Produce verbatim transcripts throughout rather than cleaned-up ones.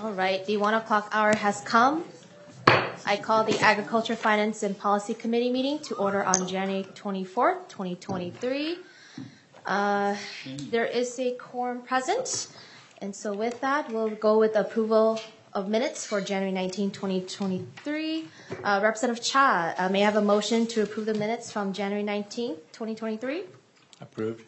All right, the one o'clock hour has come. I call the Agriculture, Finance, and Policy Committee meeting to order on January twenty-fourth, twenty twenty-three. Uh, there is a quorum present, and so with that, we'll go with approval of minutes for January nineteenth, twenty twenty-three. Uh, Representative Cha, uh, may I have a motion to approve the minutes from January nineteenth, twenty twenty-three? Approved.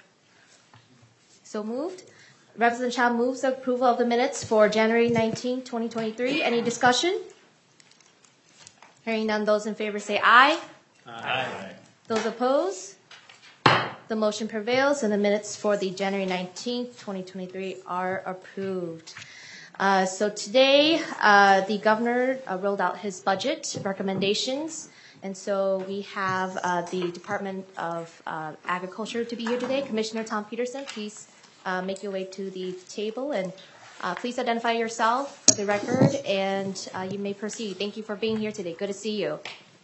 So moved. Representative Cha moves the approval of the minutes for January nineteenth, twenty twenty-three. Any discussion? Hearing none, those in favor say aye. Aye. Those opposed? The motion prevails, and the minutes for the January nineteenth, twenty twenty-three are approved. Uh, so today, uh, the governor uh, rolled out his budget recommendations, and so we have uh, the Department of uh, Agriculture to be here today. Commissioner Tom Peterson, please uh, make your way to the table, and uh, please identify yourself for the record, and uh, you may proceed. Thank you for being here today. Good to see you.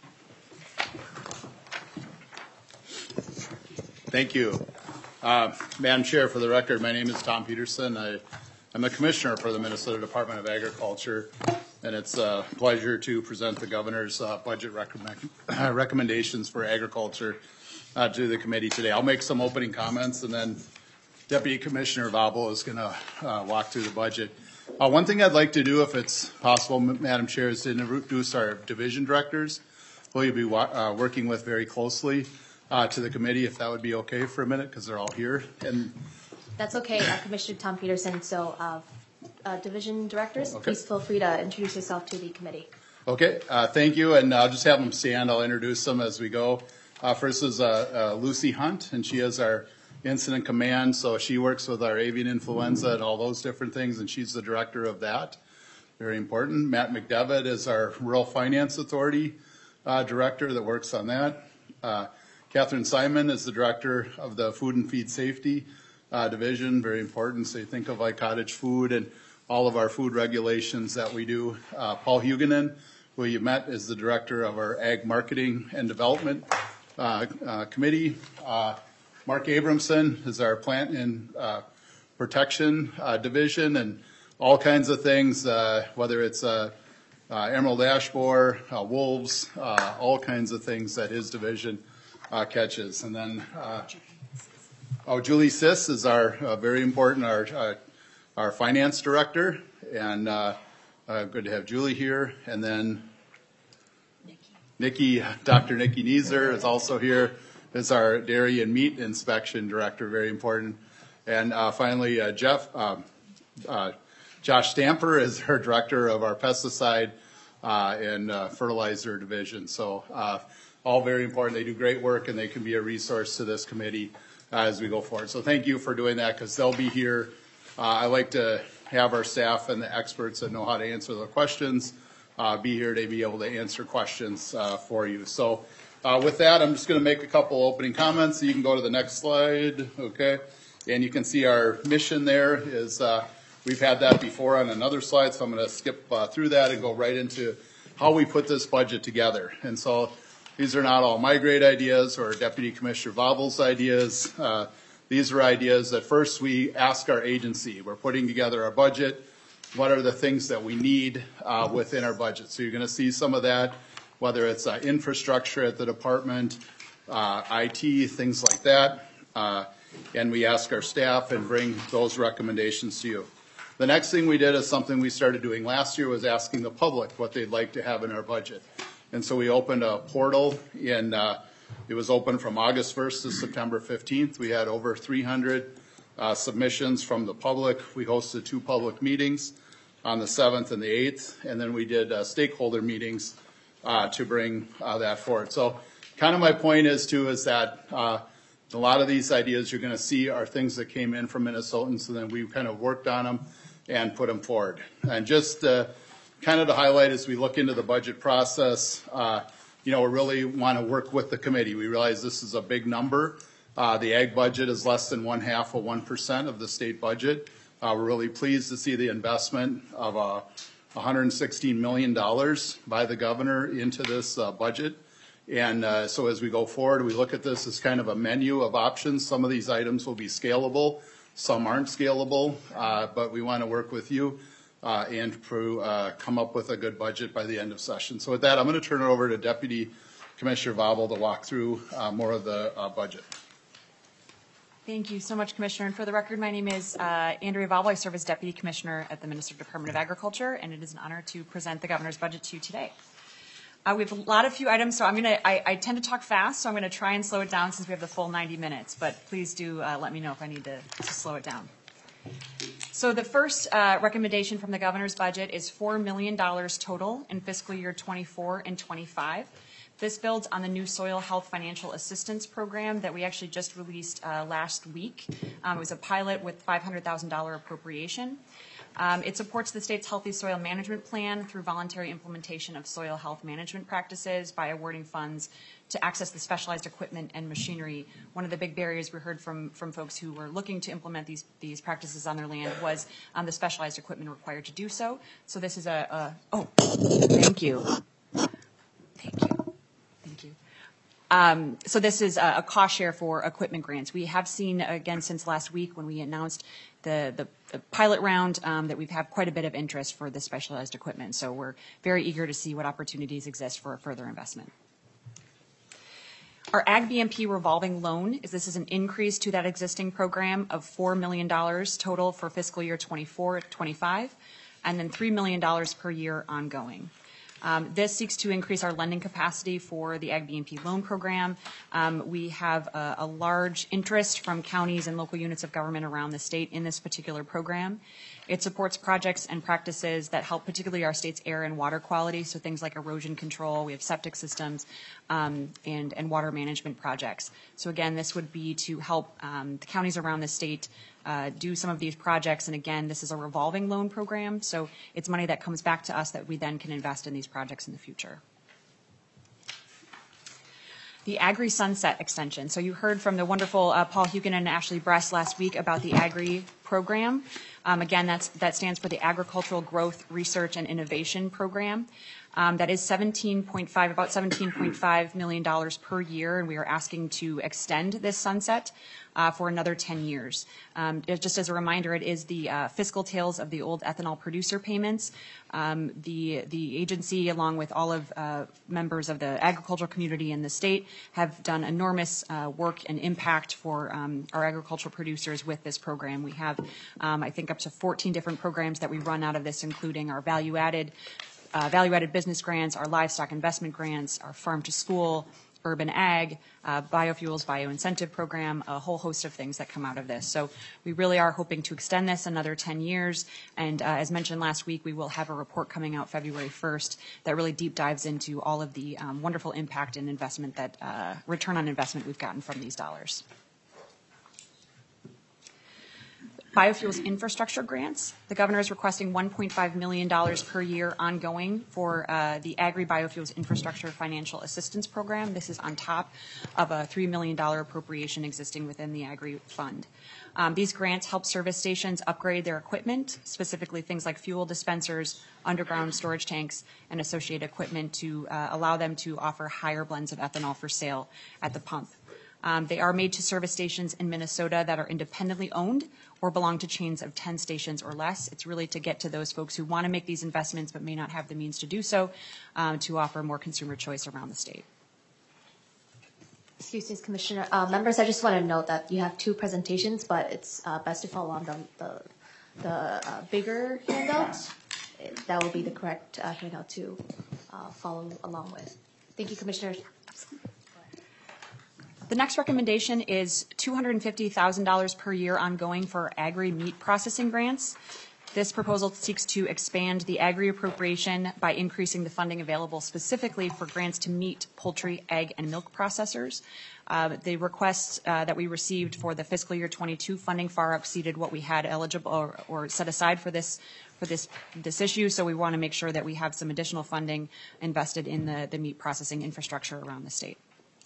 Thank you. Uh, Madam Chair, for the record, my name is Tom Peterson. I, I'm the Commissioner for the Minnesota Department of Agriculture, and it's a pleasure to present the Governor's uh, budget recommend, uh, recommendations for agriculture uh, to the committee today. I'll make some opening comments, and then Deputy Commissioner Vabel is going to uh, walk through the budget. Uh, one thing I'd like to do, if it's possible, Madam Chair, is to introduce our division directors, who you'll be wa- uh, working with very closely. Uh, to the committee, if that would be okay for a minute, because they're all here. And that's okay, uh, Commissioner Tom Peterson. So, uh, uh, division directors, okay. Please feel free to introduce yourself to the committee. Okay, uh, thank you, and I'll just have them stand. I'll introduce them as we go. Uh, first is uh, uh, Lucy Hunt, and she is our incident command. So she works with our avian influenza and all those different things, and she's the director of that. Very important. Matt McDevitt is our Rural Finance Authority uh, director that works on that. Uh, Catherine Simon is the director of the Food and Feed Safety uh, Division, very important. So you think of like cottage food and all of our food regulations that we do. Uh, Paul Huguenin, who you met, is the director of our Ag Marketing and Development uh, uh, Committee. Uh, Mark Abramson is our Plant and uh, Protection uh, Division, and all kinds of things, uh, whether it's uh, uh, emerald ash borer, uh, wolves, uh, all kinds of things that his division Uh, catches. And then, uh, oh, Julie Siss is our uh, very important, our uh, our finance director, and uh, uh, good to have Julie here. And then Nikki, Doctor Nikki Nieser is also here, is our dairy and meat inspection director, very important. And uh, finally, uh, Jeff, uh, uh, Josh Stamper is our director of our pesticide uh, and uh, fertilizer division. So. Uh, All very important. They do great work, and they can be a resource to this committee uh, as we go forward. So thank you for doing that, because they'll be here. Uh, I like to have our staff and the experts that know how to answer the questions uh, be here to be able to answer questions uh, for you. So uh, with that, I'm just going to make a couple opening comments. So you can go to the next slide, okay? And you can see our mission there is uh, we've had that before on another slide, so I'm going to skip uh, through that and go right into how we put this budget together. And so these are not all my great ideas or Deputy Commissioner Vabel's ideas. Uh, these are ideas that first we ask our agency. We're putting together our budget. What are the things that we need uh, within our budget? So you're going to see some of that, whether it's uh, infrastructure at the department, uh, I T, things like that. Uh, and we ask our staff and bring those recommendations to you. The next thing we did is something we started doing last year, was asking the public what they'd like to have in our budget. And so we opened a portal in, uh, it was open from August first to September fifteenth. We had over three hundred uh, submissions from the public. We hosted two public meetings on the seventh and the eighth, and then we did uh, stakeholder meetings uh, to bring uh, that forward. So kind of my point is too, is that uh, a lot of these ideas you're going to see are things that came in from Minnesotans, and then we kind of worked on them and put them forward. And just uh, kind of to highlight as we look into the budget process, uh, you know, we really want to work with the committee. We realize this is a big number. Uh, the ag budget is less than one half of one percent of the state budget. Uh, we're really pleased to see the investment of uh, one hundred sixteen million dollars by the governor into this uh, budget. And uh, so as we go forward, we look at this as kind of a menu of options. Some of these items will be scalable. Some aren't scalable, uh, but we want to work with you uh, and to uh, come up with a good budget by the end of session. So with that, I'm going to turn it over to Deputy Commissioner Vabel to walk through uh, more of the uh, budget. Thank you so much, Commissioner. And for the record, my name is uh, Andrea Vabel. I serve as Deputy Commissioner at the Minnesota Department of Agriculture, and it is an honor to present the Governor's budget to you today. Uh, we have a lot of few items, so I'm going to, I, I tend to talk fast, so I'm going to try and slow it down since we have the full ninety minutes, but please do uh, let me know if I need to, to slow it down. So the first uh, recommendation from the Governor's budget is four million dollars total in fiscal year twenty-four and twenty-five. This builds on the new Soil Health Financial Assistance Program that we actually just released uh, last week. Um, it was a pilot with five hundred thousand dollars appropriation. Um, it supports the state's Healthy Soil Management Plan through voluntary implementation of soil health management practices by awarding funds to access the specialized equipment and machinery. One of the big barriers we heard from, from folks who were looking to implement these, these practices on their land was um, the specialized equipment required to do so. So this is a, a oh, thank you. Thank you. Thank you. Um, so this is a, a cost share for equipment grants. We have seen, again, since last week when we announced the, the, the pilot round, um, that we've had quite a bit of interest for the specialized equipment. So we're very eager to see what opportunities exist for further investment. Our Ag B M P revolving loan is this is an increase to that existing program of four million dollars total for fiscal year twenty-four twenty-five, and then three million dollars per year ongoing. Um, this seeks to increase our lending capacity for the Ag B M P loan program. Um, we have a, a large interest from counties and local units of government around the state in this particular program. It supports projects and practices that help particularly our state's air and water quality, so things like erosion control, we have septic systems, um, and, and water management projects. So again, this would be to help um, the counties around the state uh, do some of these projects. And again, this is a revolving loan program, so it's money that comes back to us that we then can invest in these projects in the future. The Agri Sunset Extension. So you heard from the wonderful uh, Paul Hukin and Ashley Bress last week about the Agri program. Um, again, that's, that stands for the Agricultural Growth, Research, and Innovation Program. Um, that is seventeen point five, about seventeen point five million dollars per year, and we are asking to extend this sunset uh, for another ten years. Um, just as a reminder, it is the uh, fiscal tails of the old ethanol producer payments. Um, the, the agency, along with all of uh, members of the agricultural community in the state, have done enormous uh, work and impact for um, our agricultural producers with this program. We have, um, I think, up to fourteen different programs that we run out of this, including our value-added Uh, value-added business grants, our livestock investment grants, our farm to school, urban ag, uh, biofuels, bioincentive program, a whole host of things that come out of this. So we really are hoping to extend this another ten years. And uh, as mentioned last week, we will have a report coming out February first that really deep dives into all of the um, wonderful impact and investment that uh, return on investment we've gotten from these dollars. Biofuels infrastructure grants. The governor is requesting one point five million dollars per year ongoing for uh, the Agri Biofuels Infrastructure Financial Assistance Program. This is on top of a three million dollars appropriation existing within the Agri Fund. Um, these grants help service stations upgrade their equipment, specifically things like fuel dispensers, underground storage tanks, and associated equipment to uh, allow them to offer higher blends of ethanol for sale at the pump. Um, they are made to service stations in Minnesota that are independently owned or belong to chains of ten stations or less. It's really to get to those folks who want to make these investments but may not have the means to do so, um, to offer more consumer choice around the state. Excuse me, Commissioner. Uh, members, I just want to note that you have two presentations, but it's uh, best to follow on the, the, the uh, bigger handout. That will be the correct uh, handout to uh, follow along with. Thank you, Commissioners. The next recommendation is two hundred fifty thousand dollars per year ongoing for agri meat processing grants. This proposal seeks to expand the agri appropriation by increasing the funding available specifically for grants to meat, poultry, egg, and milk processors. Uh, the requests uh, that we received for the fiscal year twenty-two funding far exceeded what we had eligible or, or set aside for this for this this issue. So we want to make sure that we have some additional funding invested in the, the meat processing infrastructure around the state.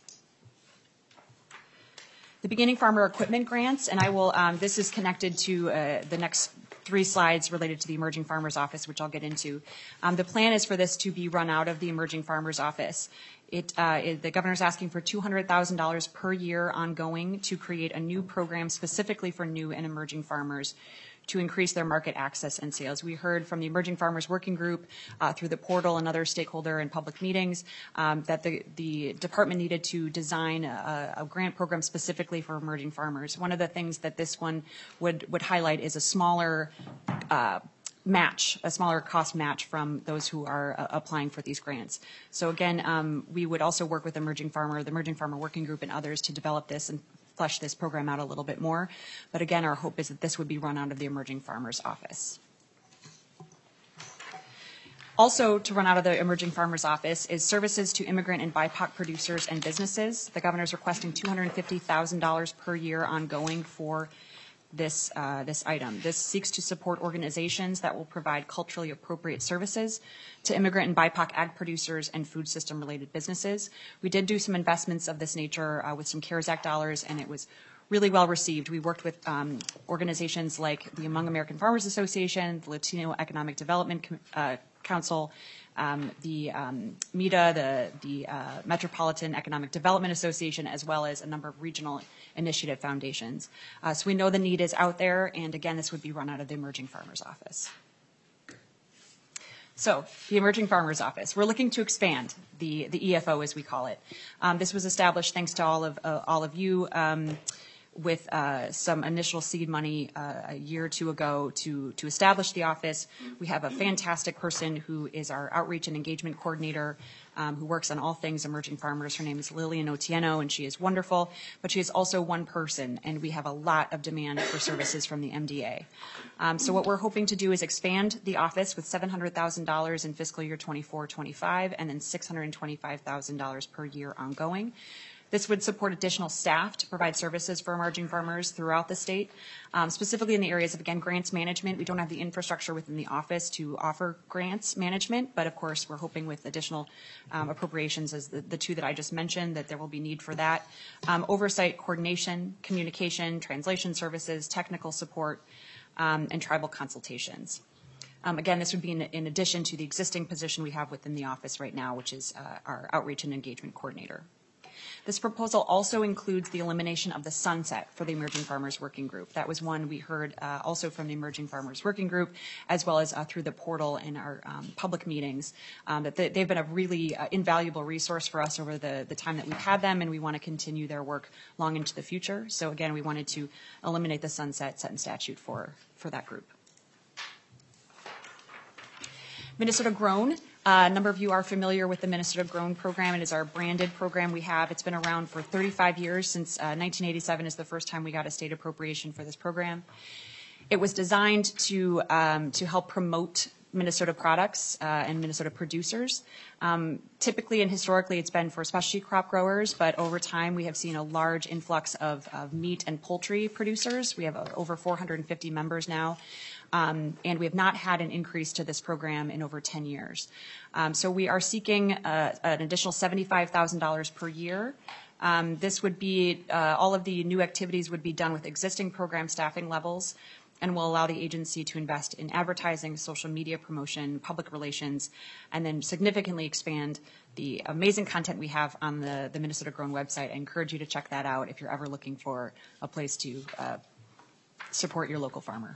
The beginning farmer equipment grants, and I will, um, this is connected to uh, the next three slides related to the Emerging Farmers Office, which I'll get into. Um, the plan is for this to be run out of the Emerging Farmers Office. It, uh, it, the governor's asking for two hundred thousand dollars per year ongoing to create a new program specifically for new and emerging farmers to increase their market access and sales. We heard from the Emerging Farmers Working Group uh, through the portal and other stakeholder and public meetings um, that the, the department needed to design a, a grant program specifically for emerging farmers. One of the things that this one would, would highlight is a smaller uh, match, a smaller cost match from those who are uh, applying for these grants. So again, um, we would also work with Emerging Farmer, the Emerging Farmer Working Group and others to develop this and flesh this program out a little bit more. But again, our hope is that this would be run out of the Emerging Farmers Office. Also to run out of the Emerging Farmers Office is services to immigrant and B I P O C producers and businesses. The governor is requesting two hundred fifty thousand dollars per year ongoing for this, uh, this item. This seeks to support organizations that will provide culturally appropriate services to immigrant and B I P O C ag producers and food system related businesses. We did do some investments of this nature uh, with some CARES Act dollars, and it was really well received. We worked with um, organizations like the Among American Farmers Association, the Latino Economic Development uh, Council, um, the um, M E D A, the, the uh, Metropolitan Economic Development Association, as well as a number of regional initiative foundations. Uh, so we know the need is out there, and again, this would be run out of the Emerging Farmers Office. So the Emerging Farmers Office, we're looking to expand the, the E F O, as we call it. Um, this was established thanks to all of, uh, all of you. Um, with uh, some initial seed money uh, a year or two ago to, to establish the office. We have a fantastic person who is our outreach and engagement coordinator um, who works on all things emerging farmers. Her name is Lillian Otieno, and she is wonderful, but she is also one person, and we have a lot of demand for services from the M D A. Um, so what we're hoping to do is expand the office with seven hundred thousand dollars in fiscal year twenty-four twenty-five and then six hundred twenty-five thousand dollars per year ongoing. This would support additional staff to provide services for emerging farmers throughout the state, um, specifically in the areas of, again, grants management. We don't have the infrastructure within the office to offer grants management, but of course we're hoping with additional um, appropriations as the, the two that I just mentioned that there will be need for that. Um, oversight, coordination, communication, translation services, technical support, um, and tribal consultations. Um, again, this would be in, in addition to the existing position we have within the office right now, which is uh, our outreach and engagement coordinator. This proposal also includes the elimination of the sunset for the Emerging Farmers Working Group. That was one we heard uh, also from the Emerging Farmers Working Group, as well as uh, through the portal in our um, public meetings, um, that they, they've been a really uh, invaluable resource for us over the, the time that we've had them, and we want to continue their work long into the future. So again, we wanted to eliminate the sunset set in statute for, for that group. Minnesota Grown. Uh, a number of you are familiar with the Minnesota Grown program. It is our branded program we have. It's been around for thirty-five years. Since uh, nineteen eighty-seven is the first time we got a state appropriation for this program. It was designed to, um, to help promote Minnesota products uh, and Minnesota producers. Um, typically and historically it's been for specialty crop growers, but over time we have seen a large influx of, of meat and poultry producers. We have uh, over four hundred fifty members now. Um, and we have not had an increase to this program in over ten years. Um, so we are seeking uh, an additional seventy-five thousand dollars per year. Um, this would be, uh, all of the new activities would be done with existing program staffing levels and will allow the agency to invest in advertising, social media promotion, public relations, and then significantly expand the amazing content we have on the, the Minnesota Grown website. I encourage you to check that out if you're ever looking for a place to uh, support your local farmer.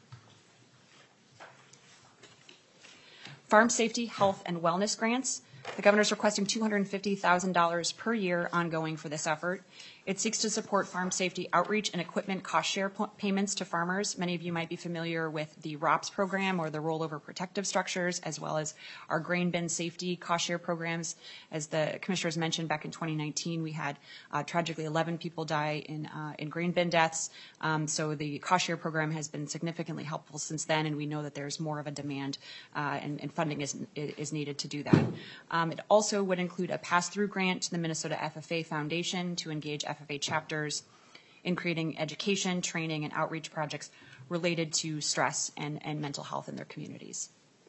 Farm safety, health, and wellness grants. The governor is requesting two hundred fifty thousand dollars per year ongoing for this effort. It seeks to support farm safety outreach and equipment cost share payments to farmers. Many of you might be familiar with the R O P S program or the rollover protective structures, as well as our grain bin safety cost share programs. As the commissioners mentioned, back in twenty nineteen, we had uh, tragically eleven people die in, uh, in grain bin deaths. Um, so the cost share program has been significantly helpful since then, and we know that there's more of a demand uh, and, and funding is, is needed to do that. Um, it also would include a pass-through grant to the Minnesota F F A Foundation to engage F F A chapters in creating education, training, and outreach projects related to stress and, and mental health in their communities.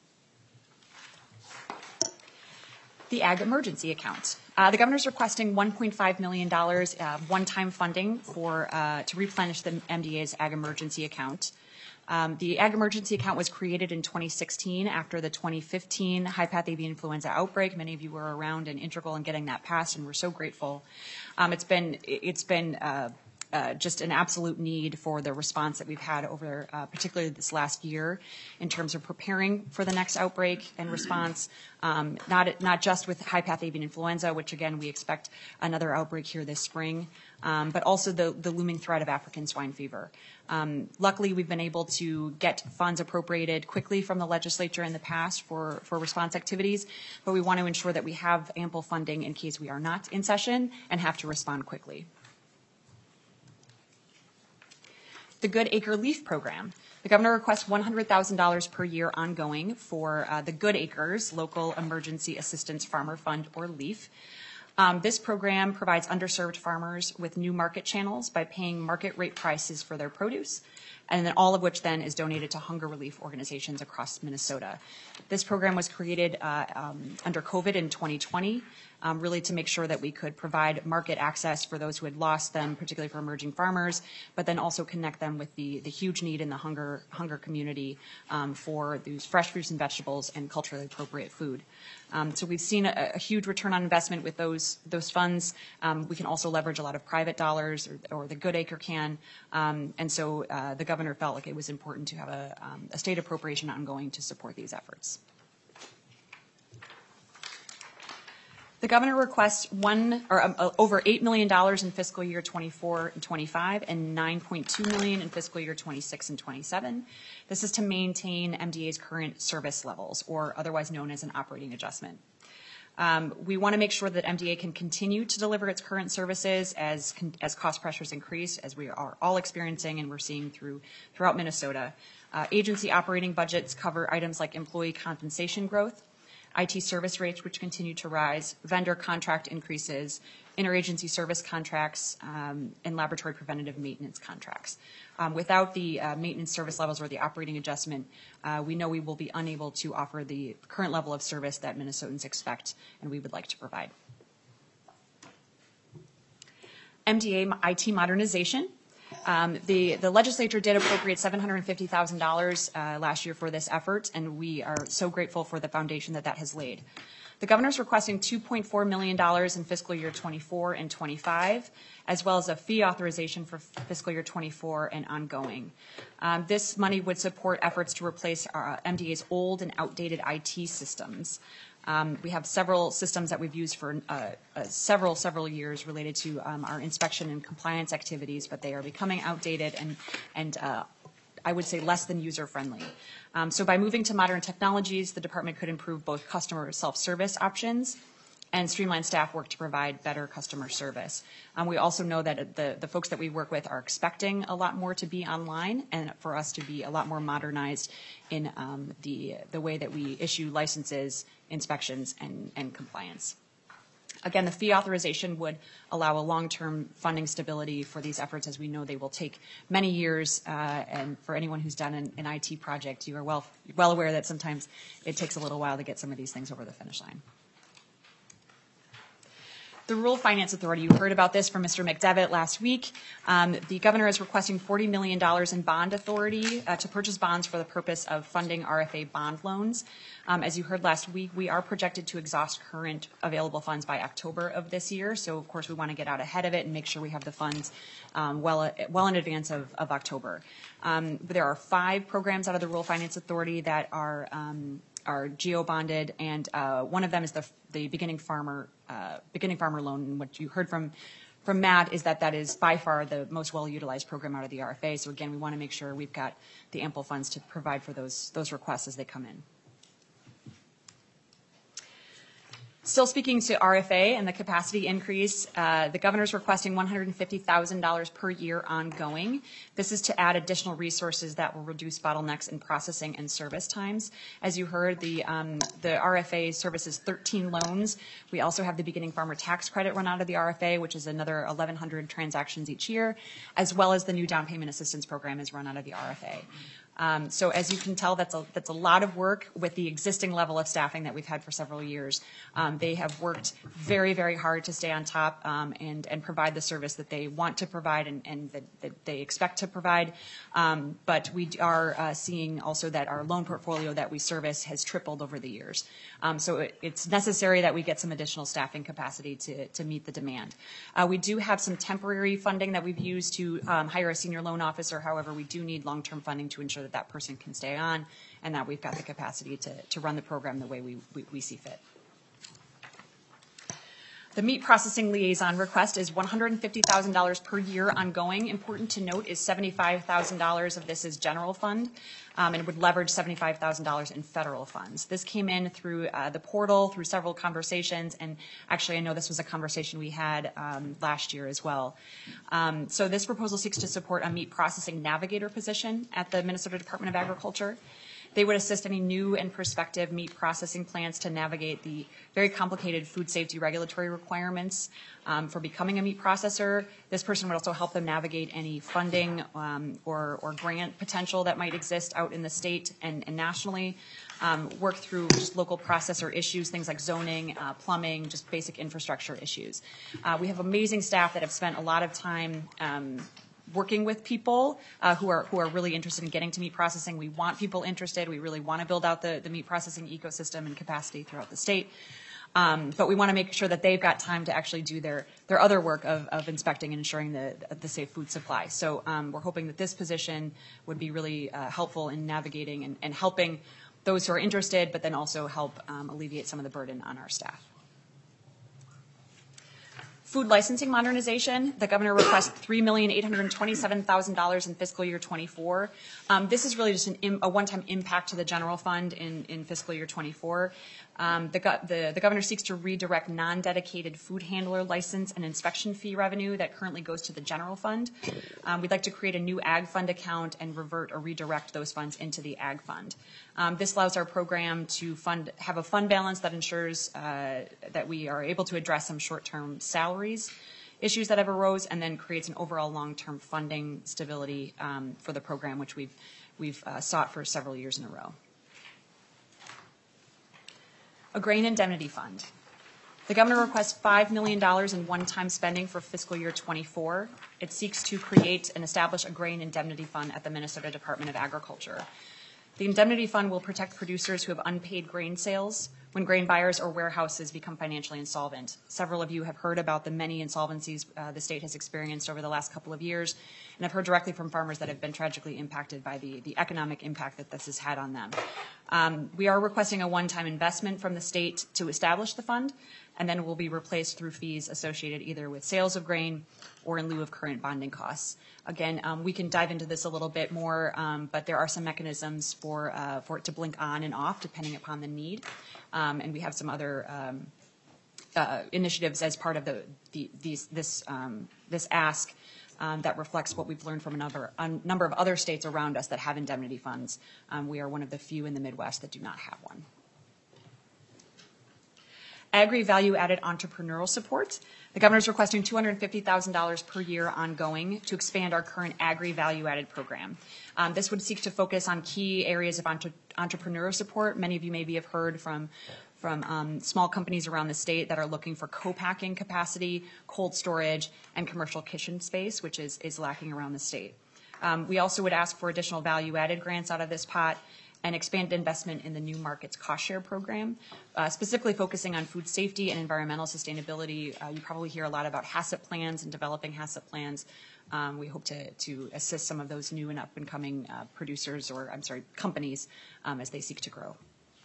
The Ag Emergency Account. Uh, the governor is requesting one point five million dollars uh, one-time funding for uh, to replenish the M D A's Ag Emergency Account. Um, the Ag Emergency Account was created in twenty sixteen after the twenty fifteen high-path avian influenza outbreak. Many of you were around and integral in getting that passed, and we're so grateful. Um, it's been it's been uh, uh, just an absolute need for the response that we've had over uh, particularly this last year in terms of preparing for the next outbreak and response, um, not, not just with high-path avian influenza, which again we expect another outbreak here this spring, um, but also the, the looming threat of African swine fever. Um, luckily, we've been able to get funds appropriated quickly from the legislature in the past for, for response activities, but we want to ensure that we have ample funding in case we are not in session and have to respond quickly. The Good Acre Leaf Program. The governor requests one hundred thousand dollars per year ongoing for uh, the Good Acres Local Emergency Assistance Farmer Fund, or LEAF. Um, this program provides underserved farmers with new market channels by paying market rate prices for their produce, and then all of which then is donated to hunger relief organizations across Minnesota. This program was created uh, um, under COVID in twenty twenty, um, really to make sure that we could provide market access for those who had lost them, particularly for emerging farmers, but then also connect them with the, the huge need in the hunger, hunger community um, for these fresh fruits and vegetables and culturally appropriate food. Um, so we've seen a, a huge return on investment with those those funds. Um, we can also leverage a lot of private dollars, or, or the Good Acre can. Um, and so uh, the governor felt like it was important to have a, um, a state appropriation ongoing to support these efforts. The governor requests one or um, uh, over eight million dollars in fiscal year twenty-four and twenty-five, and nine point two million dollars in fiscal year twenty-six and twenty-seven. This is to maintain M D A's current service levels, or otherwise known as an operating adjustment. Um, we want to make sure that M D A can continue to deliver its current services as as cost pressures increase, as we are all experiencing and we're seeing through throughout Minnesota. Uh, agency operating budgets cover items like employee compensation growth, I T service rates, which continue to rise, vendor contract increases, interagency service contracts, um, and laboratory preventative maintenance contracts. Um, without the uh, maintenance service levels or the operating adjustment, uh, we know we will be unable to offer the current level of service that Minnesotans expect and we would like to provide. M D A I T modernization. Um, the, the legislature did appropriate seven hundred fifty thousand dollars uh, last year for this effort, and we are so grateful for the foundation that that has laid. The governor is requesting two point four million dollars in fiscal year twenty-four and twenty-five, as well as a fee authorization for fiscal year twenty-four and ongoing. Um, this money would support efforts to replace our, M D A's old and outdated I T systems. Um, we have several systems that we've used for uh, uh, several, several years related to um, our inspection and compliance activities, but they are becoming outdated and, and uh, I would say less than user-friendly. Um, so by moving to modern technologies, the department could improve both customer self-service options and streamline staff work to provide better customer service. Um, we also know that the, the folks that we work with are expecting a lot more to be online and for us to be a lot more modernized in um, the, the way that we issue licenses, inspections, and, and compliance. Again, the fee authorization would allow a long-term funding stability for these efforts, as we know they will take many years. Uh, and for anyone who's done an, an I T project, you are well, well aware that sometimes it takes a little while to get some of these things over the finish line. The Rural Finance Authority, you heard about this from Mister McDevitt last week. Um, the governor is requesting forty million dollars in bond authority uh, to purchase bonds for the purpose of funding R F A bond loans. Um, as you heard last week, we are projected to exhaust current available funds by October of this year. So, of course, we want to get out ahead of it and make sure we have the funds um, well, well in advance of, of October. Um, there are five programs out of the Rural Finance Authority that are um, are geo-bonded, and uh, one of them is the, the beginning farmer uh, beginning farmer loan. And what you heard from from Matt is that that is by far the most well-utilized program out of the R F A. So again, we want to make sure we've got the ample funds to provide for those those requests as they come in. Still speaking to R F A and the capacity increase, uh, the governor is requesting one hundred fifty thousand dollars per year ongoing. This is to add additional resources that will reduce bottlenecks in processing and service times. As you heard, the, um, the R F A services thirteen loans. We also have the beginning farmer tax credit run out of the R F A, which is another eleven hundred transactions each year, as well as the new down payment assistance program is run out of the R F A. Um, so as you can tell, that's a, that's a lot of work with the existing level of staffing that we've had for several years. Um, they have worked very, very hard to stay on top um, and, and provide the service that they want to provide and, and that, that they expect to provide. Um, but we are uh, seeing also that our loan portfolio that we service has tripled over the years. Um, so it, it's necessary that we get some additional staffing capacity to, to meet the demand. Uh, we do have some temporary funding that we've used to um, hire a senior loan officer. However, we do need long-term funding to ensure that that person can stay on and that we've got the capacity to, to run the program the way we, we, we see fit. The meat processing liaison request is one hundred fifty thousand dollars per year ongoing. Important to note is seventy-five thousand dollars of this is general fund um, and would leverage seventy-five thousand dollars in federal funds. This came in through uh, the portal, through several conversations, and actually I know this was a conversation we had um, last year as well. Um, so this proposal seeks to support a meat processing navigator position at the Minnesota Department of Agriculture. They would assist any new and prospective meat processing plants to navigate the very complicated food safety regulatory requirements um, for becoming a meat processor. This person would also help them navigate any funding um, or, or grant potential that might exist out in the state and, and nationally, um, work through just local processor issues, things like zoning, uh, plumbing, just basic infrastructure issues. Uh, we have amazing staff that have spent a lot of time um, working with people uh, who are who are really interested in getting to meat processing. We want people interested. We really want to build out the, the meat processing ecosystem and capacity throughout the state. Um, but we want to make sure that they've got time to actually do their, their other work of, of inspecting and ensuring the, the safe food supply. So um, we're hoping that this position would be really uh, helpful in navigating and, and helping those who are interested, but then also help um, alleviate some of the burden on our staff. Food licensing modernization, the governor requests three million eight hundred twenty-seven thousand dollars in fiscal year twenty-four. Um, this is really just an, a one-time impact to the general fund in, in fiscal year twenty-four. Um, the, the, the governor seeks to redirect non-dedicated food handler license and inspection fee revenue that currently goes to the general fund. Um, we'd like to create a new ag fund account and revert or redirect those funds into the ag fund. Um, this allows our program to fund have a fund balance that ensures uh, that we are able to address some short-term salaries issues that have arose, and then creates an overall long-term funding stability um, for the program, which we've we've uh, sought for several years in a row. A grain indemnity fund. The governor requests five million dollars in one-time spending for fiscal year twenty-four. It seeks to create and establish a grain indemnity fund at the Minnesota Department of Agriculture. The indemnity fund will protect producers who have unpaid grain sales when grain buyers or warehouses become financially insolvent. Several of you have heard about the many insolvencies uh, the state has experienced over the last couple of years, and I've heard directly from farmers that have been tragically impacted by the, the economic impact that this has had on them. Um, we are requesting a one-time investment from the state to establish the fund, and then it will be replaced through fees associated either with sales of grain or in lieu of current bonding costs. Again, um, we can dive into this a little bit more, um, but there are some mechanisms for uh, for it to blink on and off depending upon the need, um, and we have some other um, uh, initiatives as part of the, the these this um, this ask um, that reflects what we've learned from a number a number of other states around us that have indemnity funds. Um, we are one of the few in the Midwest that do not have one. Agri value-added entrepreneurial support. The governor is requesting two hundred fifty thousand dollars per year ongoing to expand our current agri value-added program. Um, this would seek to focus on key areas of entre entrepreneur support. Many of you maybe have heard from, from um, small companies around the state that are looking for co-packing capacity, cold storage, and commercial kitchen space, which is, is lacking around the state. Um, we also would ask for additional value-added grants out of this pot and expanded investment in the New Markets Cost Share Program, uh, specifically focusing on food safety and environmental sustainability. Uh, you probably hear a lot about HACCP plans and developing HACCP plans. Um, we hope to, to assist some of those new and up-and-coming uh, producers, or I'm sorry, companies, um, as they seek to grow.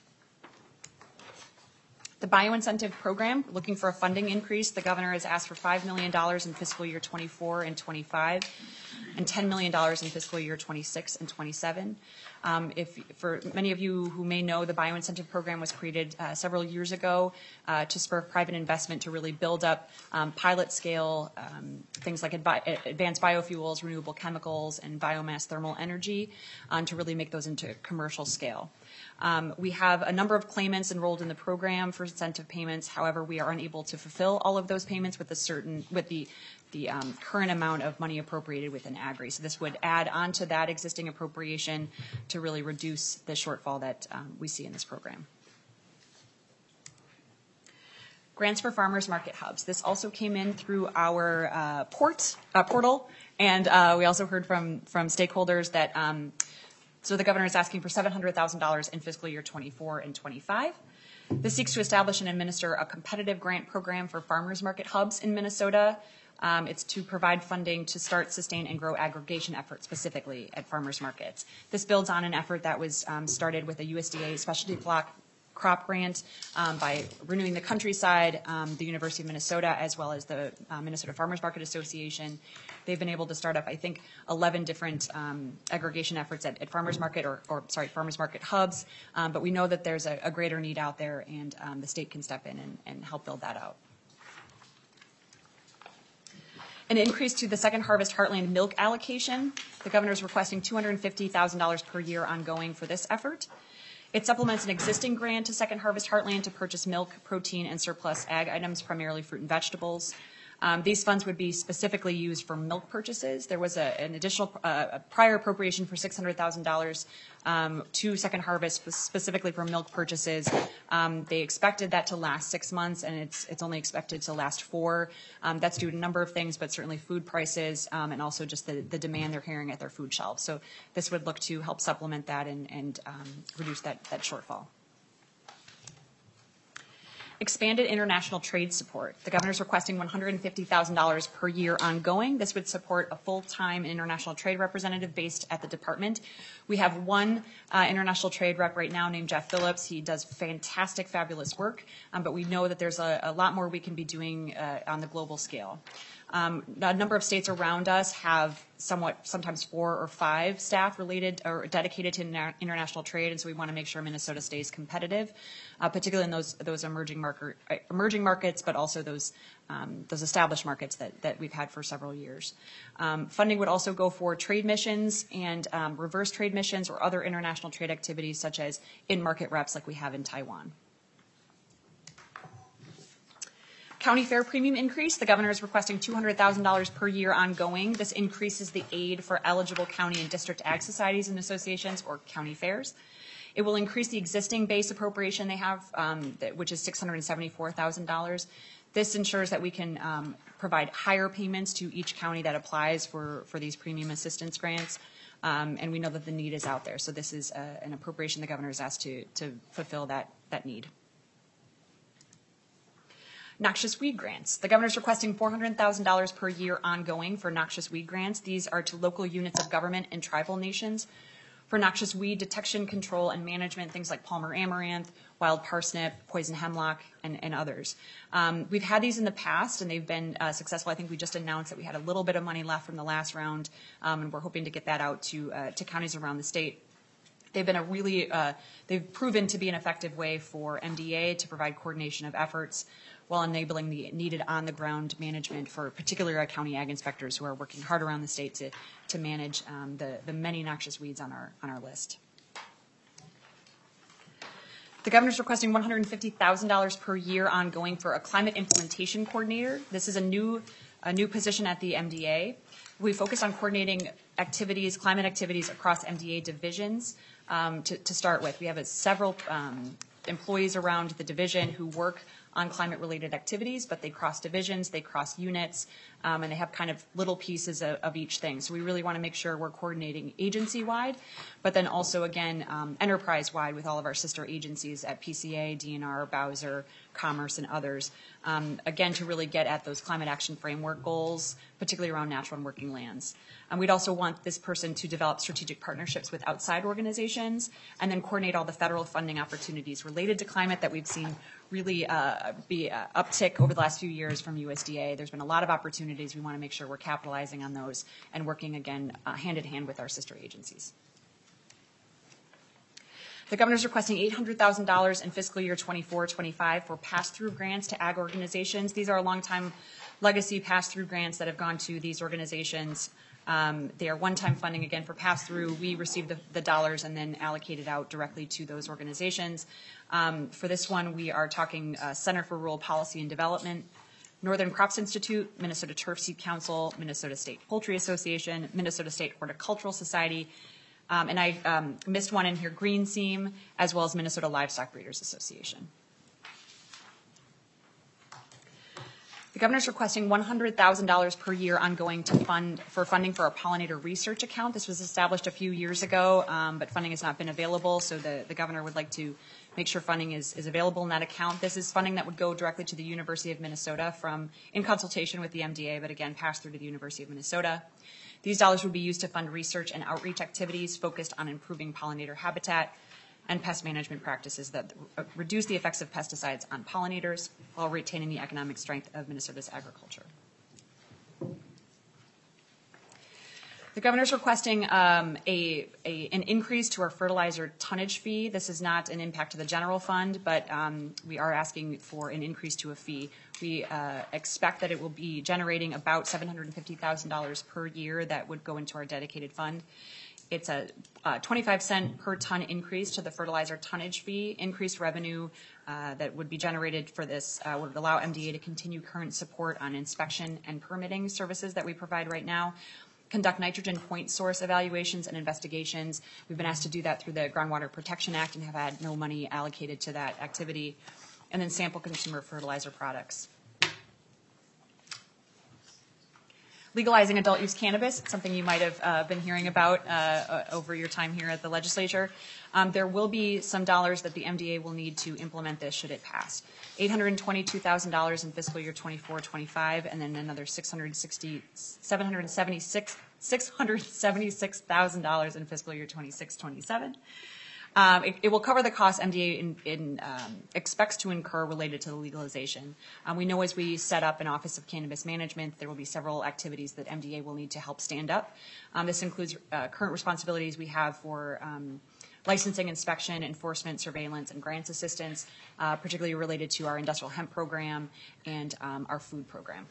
The bioincentive program, looking for a funding increase. The governor has asked for five million dollars in fiscal year twenty-four and twenty-five, and ten million dollars in fiscal year twenty-six and twenty-seven. Um, if, for many of you who may know, the bioincentive program was created uh, several years ago uh, to spur private investment to really build up um, pilot scale um, things like advi advanced biofuels, renewable chemicals, and biomass thermal energy um, to really make those into commercial scale. Um, we have a number of claimants enrolled in the program for incentive payments. However, we are unable to fulfill all of those payments with the certain with the the um, current amount of money appropriated within Agri. So this would add on to that existing appropriation to really reduce the shortfall that um, we see in this program. Grants for farmers market hubs. This also came in through our uh, port uh, portal, and uh, we also heard from from stakeholders that um, so the governor is asking for seven hundred thousand dollars in fiscal year twenty-four and twenty-five. This seeks to establish and administer a competitive grant program for farmers market hubs in Minnesota. Um, it's to provide funding to start, sustain, and grow aggregation efforts specifically at farmers markets. This builds on an effort that was um, started with a U S D A specialty block crop grant um, by Renewing the Countryside, um, the University of Minnesota, as well as the uh, Minnesota Farmers Market Association. They've been able to start up, I think, eleven different um, aggregation efforts at, at farmers market or, or, sorry, farmers market hubs. Um, but we know that there's a, a greater need out there, and um, the state can step in and, and help build that out. An increase to the Second Harvest Heartland milk allocation. The governor is requesting two hundred fifty thousand dollars per year ongoing for this effort. It supplements an existing grant to Second Harvest Heartland to purchase milk, protein, and surplus ag items, primarily fruit and vegetables. Um, these funds would be specifically used for milk purchases. There was a, an additional uh, a prior appropriation for six hundred thousand dollars um, to Second Harvest specifically for milk purchases. Um, they expected that to last six months, and it's it's only expected to last four. Um, that's due to a number of things, but certainly food prices um, and also just the, the demand they're carrying at their food shelves. So this would look to help supplement that and, and um, reduce that, that shortfall. Expanded international trade support. The governor is requesting one hundred fifty thousand dollars per year ongoing. This would support a full-time international trade representative based at the department. We have one uh, international trade rep right now named Jeff Phillips. He does fantastic, fabulous work, um, but we know that there's a, a lot more we can be doing uh, on the global scale. Um, a number of states around us have somewhat, sometimes four or five staff related or dedicated to inter- international trade, and so we want to make sure Minnesota stays competitive, uh, particularly in those those emerging market emerging markets, but also those um, those established markets that that we've had for several years. Um, funding would also go for trade missions and um, reverse trade missions or other international trade activities, such as in-market reps like we have in Taiwan. County fair premium increase. The governor is requesting two hundred thousand dollars per year ongoing. This increases the aid for eligible county and district ag societies and associations, or county fairs. It will increase the existing base appropriation they have, um, that, which is six hundred seventy-four thousand dollars. This ensures that we can um, provide higher payments to each county that applies for, for these premium assistance grants. Um, and we know that the need is out there. So this is a, an appropriation the governor has asked to, to fulfill that, that need. Noxious weed grants. The governor is requesting four hundred thousand dollars per year ongoing for noxious weed grants. These are to local units of government and tribal nations for noxious weed detection, control, and management, things like Palmer amaranth, wild parsnip, poison hemlock, and, and others. Um, we've had these in the past, and they've been uh, successful. I think we just announced that we had a little bit of money left from the last round, um, and we're hoping to get that out to uh, to counties around the state. They've been a really, uh, they've proven to be an effective way for M D A to provide coordination of efforts while enabling the needed on-the-ground management for particularly our county ag inspectors who are working hard around the state to, to manage um, the, the many noxious weeds on our, on our list. The governor is requesting one hundred fifty thousand dollars per year ongoing for a climate implementation coordinator. This is a new, a new position at the M D A. We focus on coordinating activities, climate activities across M D A divisions. Um, to, to start with, we have a, several um, employees around the division who work on climate-related activities, but they cross divisions, they cross units, um, and they have kind of little pieces of, of each thing. So we really want to make sure we're coordinating agency-wide, but then also, again, um, enterprise-wide with all of our sister agencies at P C A, D N R, Bowser, Commerce, and others, um, again, to really get at those climate action framework goals, particularly around natural and working lands. And we'd also want this person to develop strategic partnerships with outside organizations and then coordinate all the federal funding opportunities related to climate that we've seen really uh, be uh, uptick over the last few years from U S D A. There's been a lot of opportunities. We want to make sure we're capitalizing on those and working, again, uh, hand in hand with our sister agencies. The governor is requesting eight hundred thousand dollars in fiscal year twenty-four twenty-five for pass-through grants to ag organizations. These are long-time legacy pass-through grants that have gone to these organizations. Um, they are one-time funding, again, for pass-through. We receive the, the dollars and then allocate it out directly to those organizations. Um, for this one, we are talking uh, Center for Rural Policy and Development, Northern Crops Institute, Minnesota Turf Seed Council, Minnesota State Poultry Association, Minnesota State Horticultural Society, um, and I um, missed one in here, Green Seam, as well as Minnesota Livestock Breeders Association. The governor's requesting one hundred thousand dollars per year ongoing to fund for funding for our pollinator research account. This was established a few years ago, um, but funding has not been available, so the, the governor would like to make sure funding is, is available in that account. This is funding that would go directly to the University of Minnesota from in consultation with the M D A, but again, pass through to the University of Minnesota. These dollars would be used to fund research and outreach activities focused on improving pollinator habitat and pest management practices that reduce the effects of pesticides on pollinators while retaining the economic strength of Minnesota's agriculture. The governor's requesting um, a, a, an increase to our fertilizer tonnage fee. This is not an impact to the general fund, but um, we are asking for an increase to a fee. We uh, expect that it will be generating about seven hundred fifty thousand dollars per year that would go into our dedicated fund. It's a uh, twenty-five cent per ton increase to the fertilizer tonnage fee. Increased revenue uh, that would be generated for this uh, would allow M D A to continue current support on inspection and permitting services that we provide right now, conduct nitrogen point source evaluations and investigations. We've been asked to do that through the Groundwater Protection Act and have had no money allocated to that activity, and then sample consumer fertilizer products. Legalizing adult use cannabis, something you might have uh, been hearing about uh, over your time here at the legislature. Um, there will be some dollars that the M D A will need to implement this should it pass. eight hundred twenty-two thousand dollars in fiscal year twenty-four twenty-five, and then another six hundred sixty, seven hundred seventy-six, six hundred seventy-six thousand dollars in fiscal year twenty-six twenty-seven. Um, it, it will cover the costs M D A in, in, um, expects to incur related to the legalization. Um, we know as we set up an Office of Cannabis Management, there will be several activities that M D A will need to help stand up. Um, this includes uh, current responsibilities we have for um, licensing, inspection, enforcement, surveillance, and grants assistance, uh, particularly related to our industrial hemp program and um, our food program.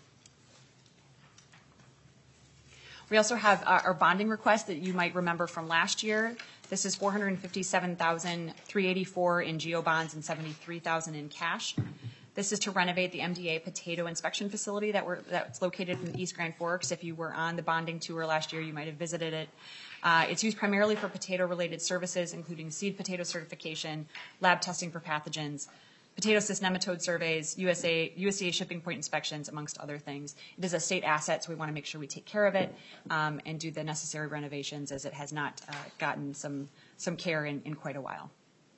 We also have uh, our bonding request that you might remember from last year. This is four hundred fifty-seven thousand three hundred eighty-four in G O bonds and seventy-three thousand in cash. This is to renovate the M D A potato inspection facility that we're, that's located in East Grand Forks. If you were on the bonding tour last year, you might have visited it. Uh, it's used primarily for potato-related services, including seed potato certification, lab testing for pathogens, potato cyst nematode surveys, U S A, U S D A shipping point inspections, amongst other things. It is a state asset, so we want to make sure we take care of it um, and do the necessary renovations, as it has not uh, gotten some, some care in, in quite a while.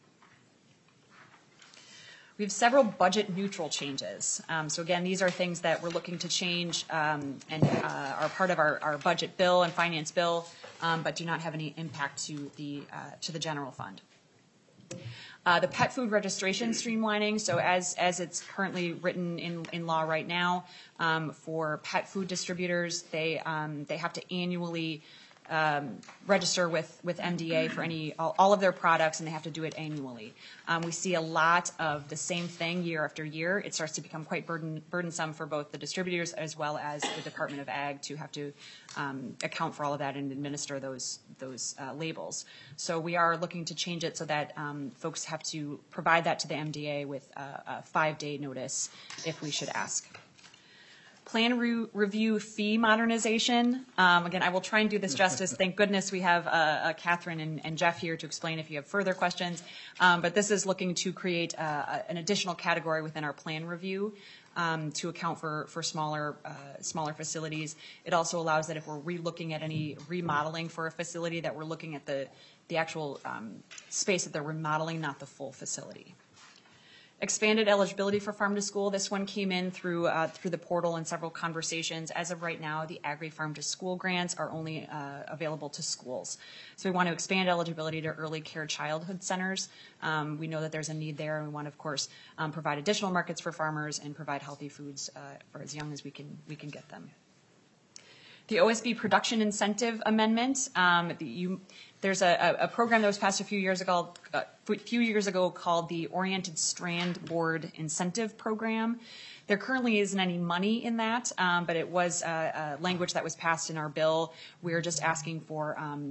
We have several budget neutral changes. Um, so again, these are things that we're looking to change um, and uh, are part of our, our budget bill and finance bill, um, but do not have any impact to the, uh, to the general fund. Uh, the pet food registration streamlining, so as, as it's currently written in, in law right now, um, for pet food distributors, they, um, they have to annually um, register with, with M D A for any, all, all of their products, and they have to do it annually. Um, we see a lot of the same thing year after year. It starts to become quite burden, burdensome for both the distributors as well as the Department of Ag to have to um, account for all of that and administer those, those uh, labels. So we are looking to change it so that um, folks have to provide that to the M D A with a, a five-day notice if we should ask. Plan re review fee modernization. Um, again, I will try and do this justice. Thank goodness we have uh, uh, Catherine and, and Jeff here to explain if you have further questions. Um, but this is looking to create uh, an additional category within our plan review um, to account for, for smaller, uh, smaller facilities. It also allows that if we're re-looking at any remodeling for a facility, that we're looking at the, the actual um, space that they're remodeling, not the full facility. Expanded eligibility for farm to school. This one came in through uh, through the portal and several conversations. As of right now, the Agri Farm to School grants are only uh, available to schools. So we want to expand eligibility to early care childhood centers. Um, we know that there's a need there, and we want to, of course, um, provide additional markets for farmers and provide healthy foods uh, for as young as we can we can get them. The O S B production incentive amendment. Um, the, you, there's a, a program that was passed a few years ago, a few years ago called the Oriented Strand Board Incentive Program. There currently isn't any money in that, um, but it was a, a language that was passed in our bill. We're just asking for um,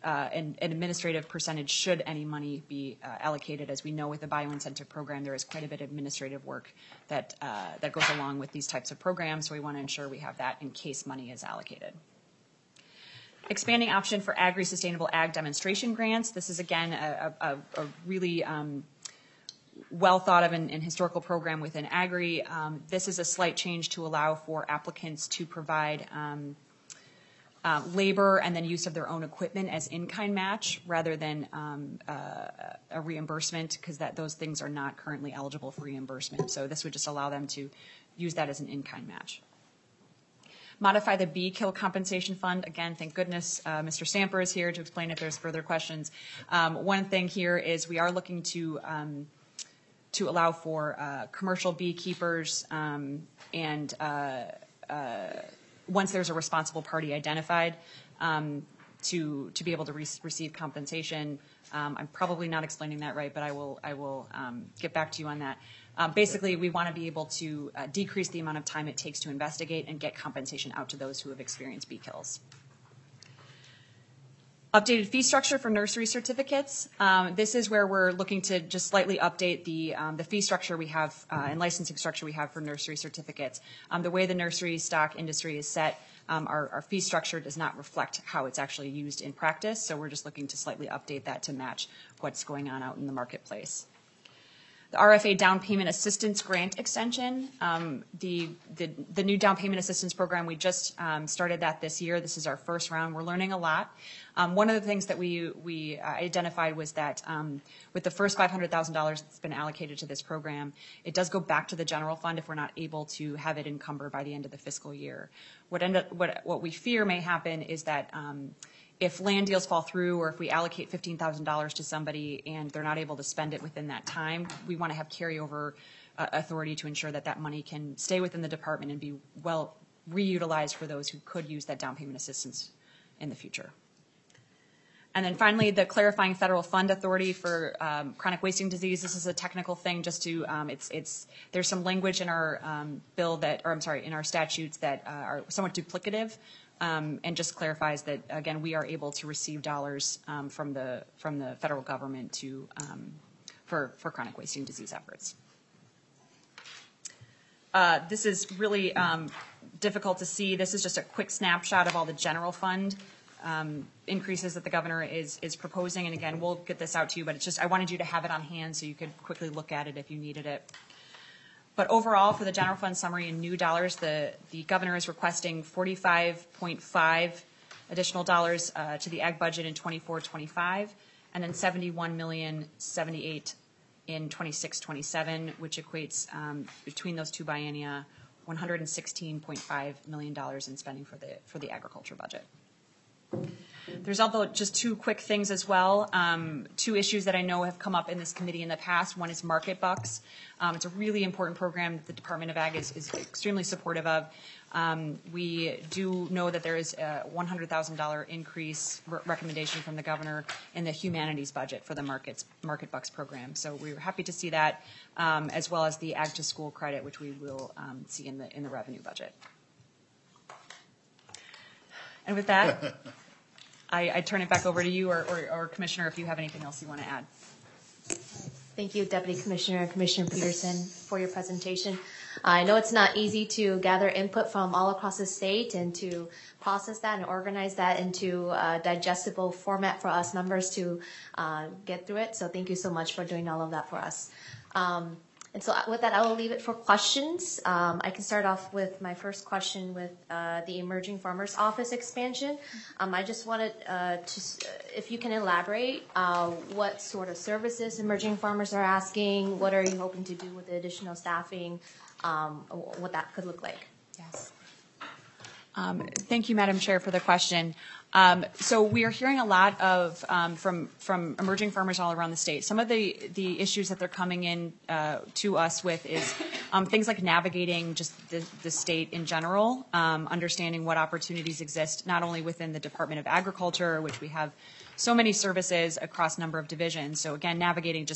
uh, an, an administrative percentage should any money be uh, allocated. As we know, with the bioincentive program, there is quite a bit of administrative work that, uh, that goes along with these types of programs, so we want to ensure we have that in case money is allocated. Expanding option for agri-sustainable ag demonstration grants. This is, again, a, a, a really um, well thought of and, and historical program within Agri. Um, this is a slight change to allow for applicants to provide um, uh, labor and then use of their own equipment as in-kind match rather than um, uh, a reimbursement, because that those things are not currently eligible for reimbursement. So this would just allow them to use that as an in-kind match. Modify the bee kill compensation fund. Again, thank goodness uh, Mister Stamper is here to explain if there's further questions. Um, one thing here is we are looking to um, to allow for uh, commercial beekeepers um, and uh, uh, once there's a responsible party identified um, to to be able to re receive compensation. Um, I'm probably not explaining that right, but I will I will um, get back to you on that. Um, basically, we want to be able to uh, decrease the amount of time it takes to investigate and get compensation out to those who have experienced bee kills. Updated fee structure for nursery certificates. Um, this is where we're looking to just slightly update the, um, the fee structure we have uh, and licensing structure we have for nursery certificates. Um, the way the nursery stock industry is set, um, our, our fee structure does not reflect how it's actually used in practice, so we're just looking to slightly update that to match what's going on out in the marketplace. The R F A down payment assistance grant extension, um, the, the, the new down payment assistance program, we just um, started that this year. This is our first round. We're learning a lot. Um, one of the things that we, we uh, identified was that um, with the first five hundred thousand dollars that's been allocated to this program, it does go back to the general fund if we're not able to have it encumbered by the end of the fiscal year. What, end up, what, what we fear may happen is that um, if land deals fall through or if we allocate fifteen thousand dollars to somebody and they're not able to spend it within that time, we want to have carryover uh, authority to ensure that that money can stay within the department and be well reutilized for those who could use that down payment assistance in the future. And then finally, the clarifying federal fund authority for um, chronic wasting disease. This is a technical thing just to, um, it's, it's, there's some language in our um, bill that, or I'm sorry, in our statutes that uh, are somewhat duplicative. Um, and just clarifies that, again, we are able to receive dollars um, from the from the federal government to um, for for chronic wasting disease efforts. Uh, this is really um, difficult to see. This is just a quick snapshot of all the general fund um, increases that the governor is is proposing. And again, we'll get this out to you, but it's just I wanted you to have it on hand so you could quickly look at it if you needed it. But overall, for the general fund summary in new dollars, the, the governor is requesting forty-five point five additional dollars uh, to the ag budget in twenty-four twenty-five, and then seventy-one million seventy-eight in twenty-six twenty-seven, which equates um, between those two biennia one hundred sixteen point five million dollars in spending for the for the agriculture budget. There's also just two quick things as well. Um, two issues that I know have come up in this committee in the past. One is Market Bucks. Um, it's a really important program that the Department of Ag is, is extremely supportive of. Um, we do know that there is a one hundred thousand dollars increase re recommendation from the governor in the humanities budget for the markets, Market Bucks program. So we were happy to see that, um, as well as the Ag to School credit, which we will um, see in the, in the revenue budget. And with that, I, I turn it back over to you or, or, or Commissioner if you have anything else you want to add. Thank you, Deputy Commissioner and Commissioner Peterson, for your presentation. I know it's not easy to gather input from all across the state and to process that and organize that into a digestible format for us members to uh, get through it. So thank you so much for doing all of that for us. Um, And so with that, I will leave it for questions. Um, I can start off with my first question with uh, the Emerging Farmers Office expansion. Um, I just wanted uh, to, if you can elaborate, uh, what sort of services Emerging Farmers are asking, what are you hoping to do with the additional staffing, um, what that could look like? Yes. Um, thank you, Madam Chair, for the question. Um, so we are hearing a lot of um, from from emerging farmers all around the state. Some of the the issues that they're coming in uh, to us with is um, things like navigating just the, the state in general, um, understanding what opportunities exist not only within the Department of Agriculture, which we have so many services across a number of divisions. So again, navigating just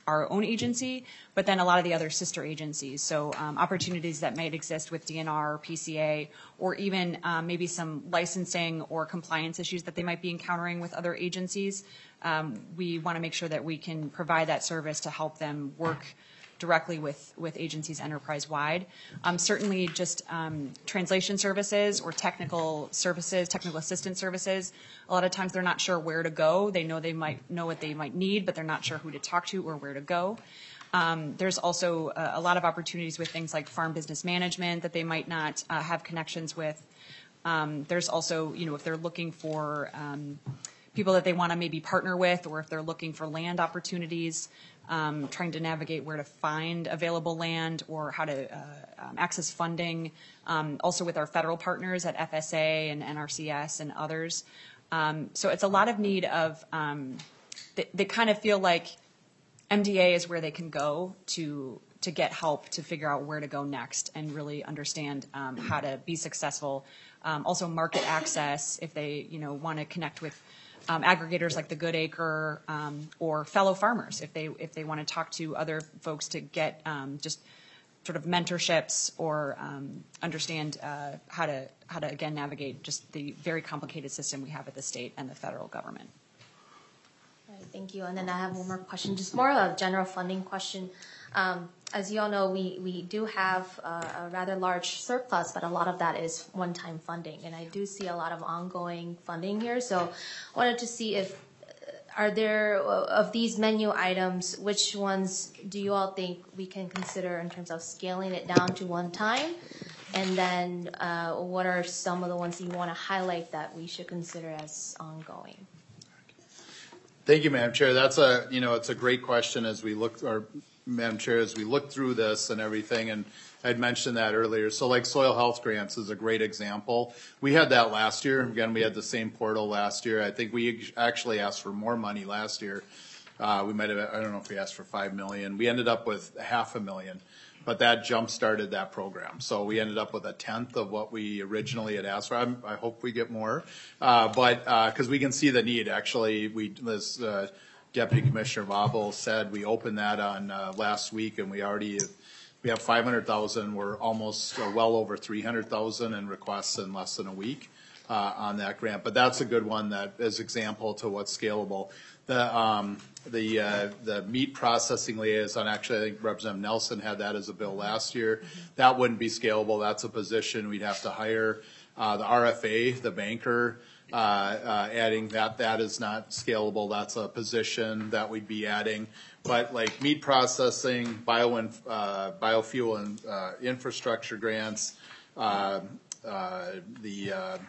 our own agency, but then a lot of the other sister agencies. So um, opportunities that might exist with D N R or P C A, or even um, maybe some licensing or compliance issues that they might be encountering with other agencies. Um, we want to make sure that we can provide that service to help them work directly with, with agencies enterprise-wide. Um, certainly just um, translation services or technical services, technical assistance services. A lot of times they're not sure where to go. They know they might know what they might need, but they're not sure who to talk to or where to go. Um, there's also a, a lot of opportunities with things like farm business management that they might not uh, have connections with. Um, there's also, you know, if they're looking for um, people that they want to maybe partner with, or if they're looking for land opportunities, Um, trying to navigate where to find available land or how to uh, um, access funding. Um, also with our federal partners at F S A and N R C S and others. Um, so it's a lot of need of, um, they, they kind of feel like M D A is where they can go to to get help to figure out where to go next and really understand um, how to be successful. Um, also market access if they, you know, want to connect with Um, aggregators like the Good Acre um, or fellow farmers if they if they want to talk to other folks to get um, just sort of mentorships or um, understand uh, how to how to again navigate just the very complicated system we have at the state and the federal government. All right, thank you. And then I have one more question, just more of a general funding question. Um, as you all know, we, we do have uh, a rather large surplus, but a lot of that is one-time funding. And I do see a lot of ongoing funding here. So I wanted to see if, are there, of these menu items, which ones do you all think we can consider in terms of scaling it down to one time? And then uh, what are some of the ones you want to highlight that we should consider as ongoing? Thank you, Madam Chair. That's a, you know, it's a great question as we look, or Madam Chair, as we look through this and everything, and I'd mentioned that earlier. So like soil health grants is a great example. We had that last year. Again, we had the same portal last year. I think we actually asked for more money last year. Uh, we might have, I don't know if we asked for five million. We ended up with half a million, but that jump started that program. So we ended up with a tenth of what we originally had asked for. I'm, I hope we get more, uh, but because uh, we can see the need. Actually, we this. Uh, Deputy Commissioner Vobel said we opened that on uh, last week, and we already we have five hundred thousand. We're almost uh, well over three hundred thousand in requests in less than a week uh, on that grant. But that's a good one that is example to what's scalable. The um, the uh, the meat processing liaison. Actually, I think Representative Nelson had that as a bill last year. That wouldn't be scalable. That's a position we'd have to hire. Uh, the R F A, the banker. Uh, uh, adding that, that is not scalable. That's a position that we'd be adding. But like meat processing, bio and, uh, biofuel and uh, infrastructure grants, uh, uh, the uh,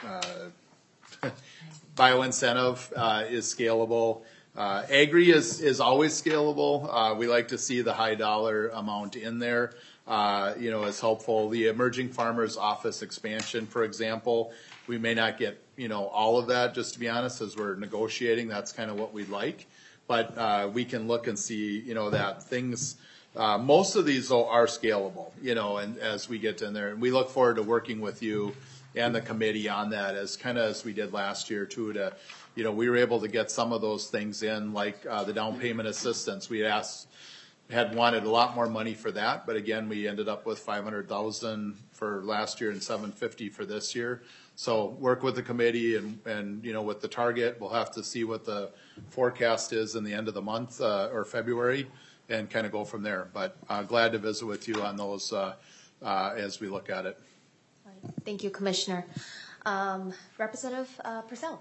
uh, bio incentive uh, is scalable. Uh, agri is, is always scalable. Uh, we like to see the high dollar amount in there. Uh, you know, is helpful. The emerging farmers office expansion, for example, we may not get, you know, all of that, just to be honest, as we're negotiating. That's kind of what we'd like. But uh, we can look and see, you know, that things, uh, most of these, though, are scalable, you know, and as we get in there. And we look forward to working with you and the committee on that, as kind of as we did last year, too, to, you know, we were able to get some of those things in, like uh, the down payment assistance. We asked, had wanted a lot more money for that, but again, we ended up with five hundred thousand for last year and seven fifty for this year. So work with the committee and, and, you know, with the target. We'll have to see what the forecast is in the end of the month uh, or February and kind of go from there. But uh, glad to visit with you on those uh, uh, as we look at it. Thank you, Commissioner. Um, Representative uh, Purcell.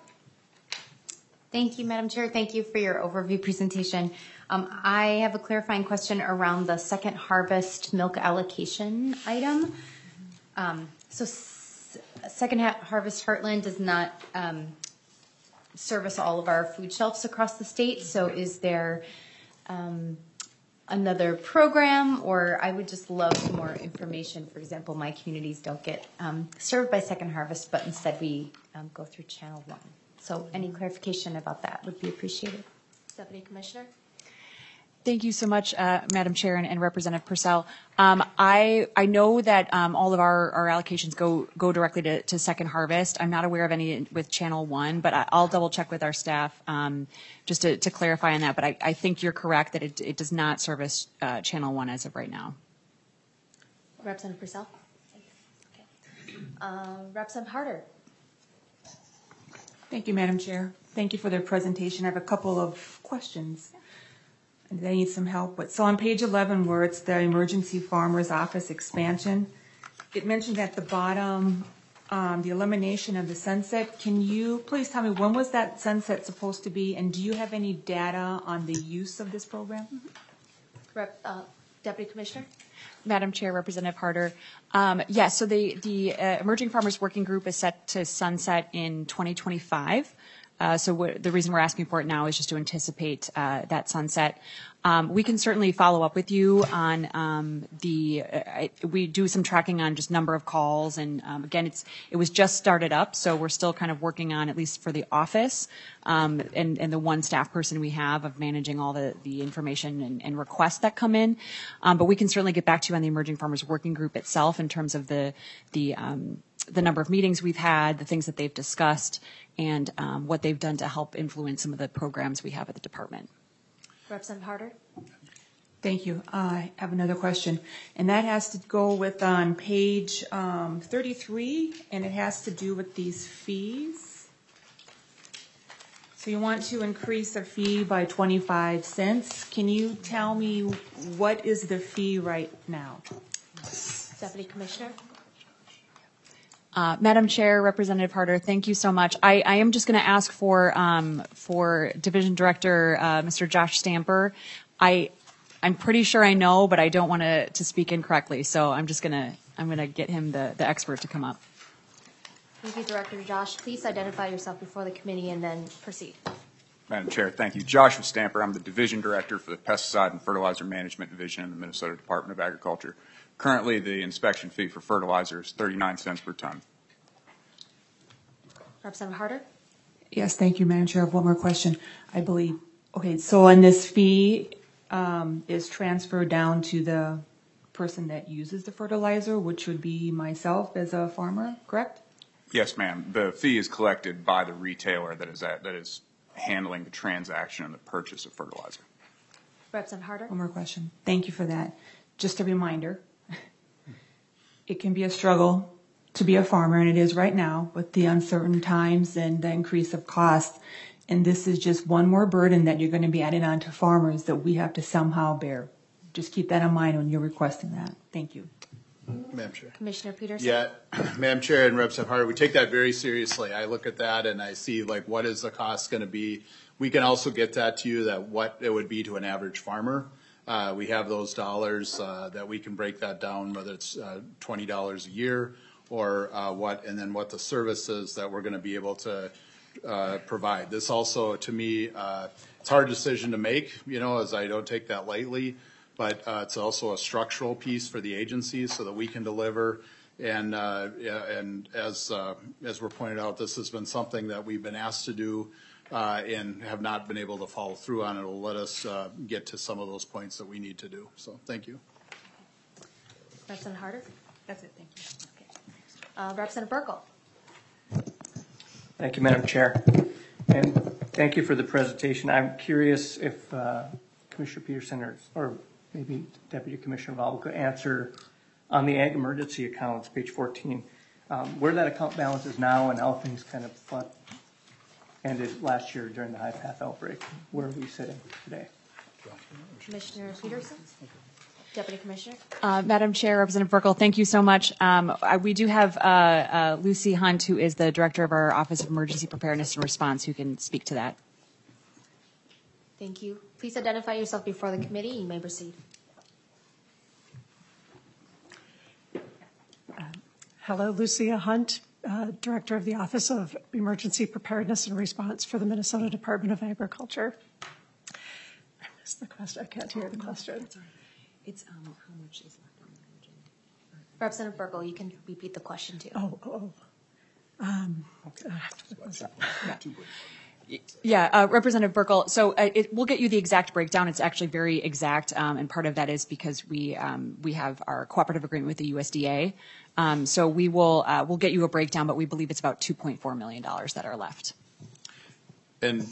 Thank you, Madam Chair. Thank you for your overview presentation. Um, I have a clarifying question around the second harvest milk allocation item. Um, so s- second ha- harvest Heartland does not um, service all of our food shelves across the state. So is there um, another program, or I would just love some more information. For example, my communities don't get um, served by second harvest, but instead we um, go through channel one. So any clarification about that would be appreciated. Deputy Commissioner? Thank you so much, uh, Madam Chair and, and Representative Purcell. Um, I I know that um, all of our, our allocations go go directly to, to Second Harvest. I'm not aware of any with Channel One, but I, I'll double check with our staff um, just to, to clarify on that. But I, I think you're correct that it, it does not service uh, Channel One as of right now. Representative Purcell. Okay. Uh, Representative Harder. Thank you, Madam Chair. Thank you for the presentation. I have a couple of questions and I need some help with. So on page eleven, where it's the Emergency Farmers Office expansion, it mentions at the bottom um, the elimination of the sunset. Can you please tell me, when was that sunset supposed to be, and do you have any data on the use of this program? Rep, uh, Deputy Commissioner. Madam Chair, Representative Harder. Um, yes, yeah, so the, the uh, Emerging Farmers Working Group is set to sunset in twenty twenty-five. Uh, so w- the reason we're asking for it now is just to anticipate uh, that sunset. Um, we can certainly follow up with you on um, the. Uh, I, we do some tracking on just number of calls, and um, again, it's it was just started up, so we're still kind of working on, at least for the office um, and and the one staff person we have of managing all the the information and, and requests that come in. Um, but we can certainly get back to you on the Emerging Farmers Working Group itself in terms of the the. Um, the number of meetings we've had, the things that they've discussed, and um, what they've done to help influence some of the programs we have at the department. Representative Harder. Thank you. Uh, I have another question, and that has to go with on page um, thirty-three, and it has to do with these fees. So you want to increase the fee by twenty-five cents. Can you tell me what is the fee right now? Deputy Commissioner. Uh, Madam Chair, Representative Harder, thank you so much. I, I am just going to ask for um, for Division Director uh, Mister Josh Stamper. I I'm pretty sure I know, but I don't want to to speak incorrectly. So I'm just gonna I'm gonna get him the the expert to come up. Thank you, Director Josh. Please identify yourself before the committee and then proceed. Madam Chair, thank you. Joshua Stamper. I'm the Division Director for the Pesticide and Fertilizer Management Division in the Minnesota Department of Agriculture. Currently, the inspection fee for fertilizer is thirty-nine cents per ton. Representative Harder. Yes, thank you, Madam Chair. I have one more question, I believe. Okay, so on this fee um, is transferred down to the person that uses the fertilizer, which would be myself as a farmer, correct? Yes, ma'am. The fee is collected by the retailer that is at, that is handling the transaction and the purchase of fertilizer. Representative Harder. One more question. Thank you for that. Just a reminder, it can be a struggle to be a farmer, and it is right now with the uncertain times and the increase of cost. And this is just one more burden that you're going to be adding on to farmers that we have to somehow bear. Just keep that in mind when you're requesting that. Thank you. Madam Chair. Commissioner Peterson. Yeah, Madam Chair and Representative Harder, we take that very seriously. I look at that and I see like what is the cost going to be. We can also get that to you, that what it would be to an average farmer. Uh, we have those dollars uh, that we can break that down, whether it's uh, twenty dollars a year or uh, what, and then what the services that we're going to be able to uh, provide. This also, to me, uh, it's a hard decision to make, you know, as I don't take that lightly, but uh, it's also a structural piece for the agency so that we can deliver. And uh, yeah, and as uh, as we're pointed out, this has been something that we've been asked to do uh, and have not been able to follow through on. It will let us uh, get to some of those points that we need to do. So thank you. Representative Harder. That's it. Thank you. Uh, Representative Burkle. Thank you, Madam Chair. And thank you for the presentation. I'm curious if uh, Commissioner Peterson or, or maybe Deputy Commissioner Val could answer on the ag emergency accounts, page fourteen, um, where that account balance is now and how things kind of fund ended last year during the high path outbreak. Where are we sitting today? Commissioner Peterson. Deputy Commissioner. Uh, Madam Chair, Representative Burkle, thank you so much. Um, I, we do have uh, uh, Lucy Hunt, who is the Director of our Office of Emergency Preparedness and Response, who can speak to that. Thank you. Please identify yourself before the committee. You may proceed. Uh, hello, Lucia Hunt, uh, Director of the Office of Emergency Preparedness and Response for the Minnesota Department of Agriculture. I missed the question. I can't hear the question. It's um, how much is left on the margin? Representative Burkle, you can repeat the question too. Oh, oh, oh. Um, uh, Yeah, uh, Representative Burkle, so uh, it, we'll get you the exact breakdown. It's actually very exact, um, and part of that is because we um, we have our cooperative agreement with the U S D A. Um, so we will uh, we'll get you a breakdown, but we believe it's about two point four million dollars that are left. And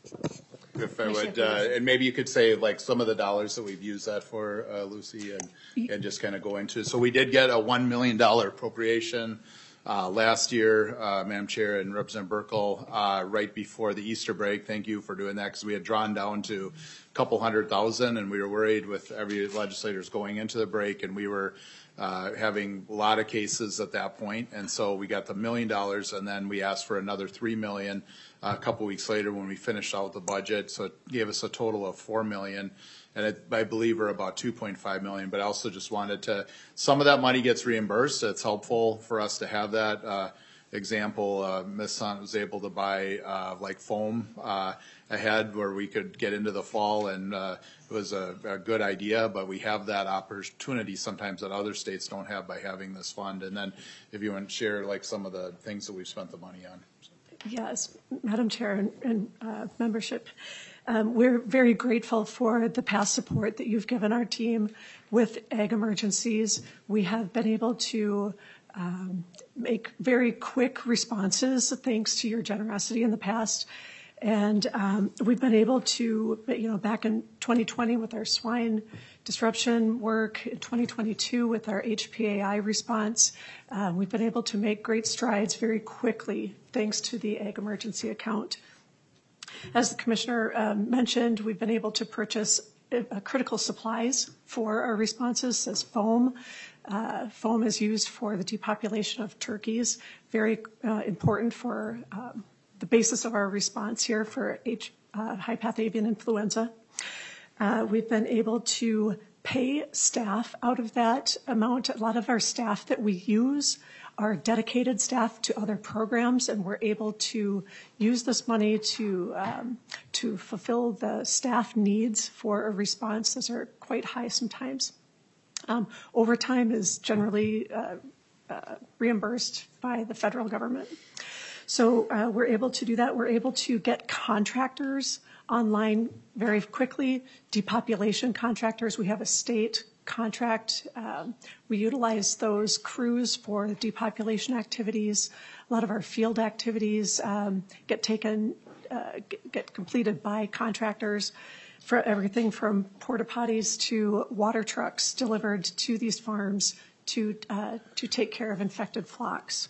if I would, uh, and maybe you could say like some of the dollars that we've used that for, uh, Lucy, and, and just kind of go into. So we did get a one million dollars appropriation uh, last year, uh, Madam Chair and Representative Burkle, uh, right before the Easter break. Thank you for doing that, because we had drawn down to a couple hundred thousand, and we were worried with every legislators going into the break, and we were uh, having a lot of cases at that point. And so we got the million dollars, and then we asked for another three million uh, a couple weeks later when we finished out the budget. So it gave us a total of four million. And it, I believe we're about two point five million, but I also just wanted to, some of that money gets reimbursed. It's helpful for us to have that. Uh, example, uh, Miz Hunt was able to buy uh, like foam uh, ahead where we could get into the fall, and uh, it was a, a good idea, but we have that opportunity sometimes that other states don't have by having this fund. And then if you want to share like some of the things that we've spent the money on. Yes, Madam Chair and, and uh, membership. Um, we're very grateful for the past support that you've given our team with ag emergencies. We have been able to um, make very quick responses thanks to your generosity in the past. And um, we've been able to, you know, back in twenty twenty with our swine disruption work, in twenty twenty-two with our H P A I response, uh, we've been able to make great strides very quickly thanks to the ag emergency account. As the Commissioner um, mentioned, we've been able to purchase uh, critical supplies for our responses, as foam. Uh, foam is used for the depopulation of turkeys, very uh, important for um, the basis of our response here for H, uh, high-path avian influenza. Uh, we've been able to pay staff out of that amount. A lot of our staff that we use are dedicated staff to other programs, and we're able to use this money to um, to fulfill the staff needs for a response. Those are quite high sometimes. Um, overtime is generally uh, uh, reimbursed by the federal government. So uh, we're able to do that. We're able to get contractors online very quickly, depopulation contractors. We have a state contract. Um, we utilize those crews for depopulation activities. A lot of our field activities um, get taken, uh, get, get completed by contractors, for everything from porta potties to water trucks delivered to these farms to uh, to take care of infected flocks.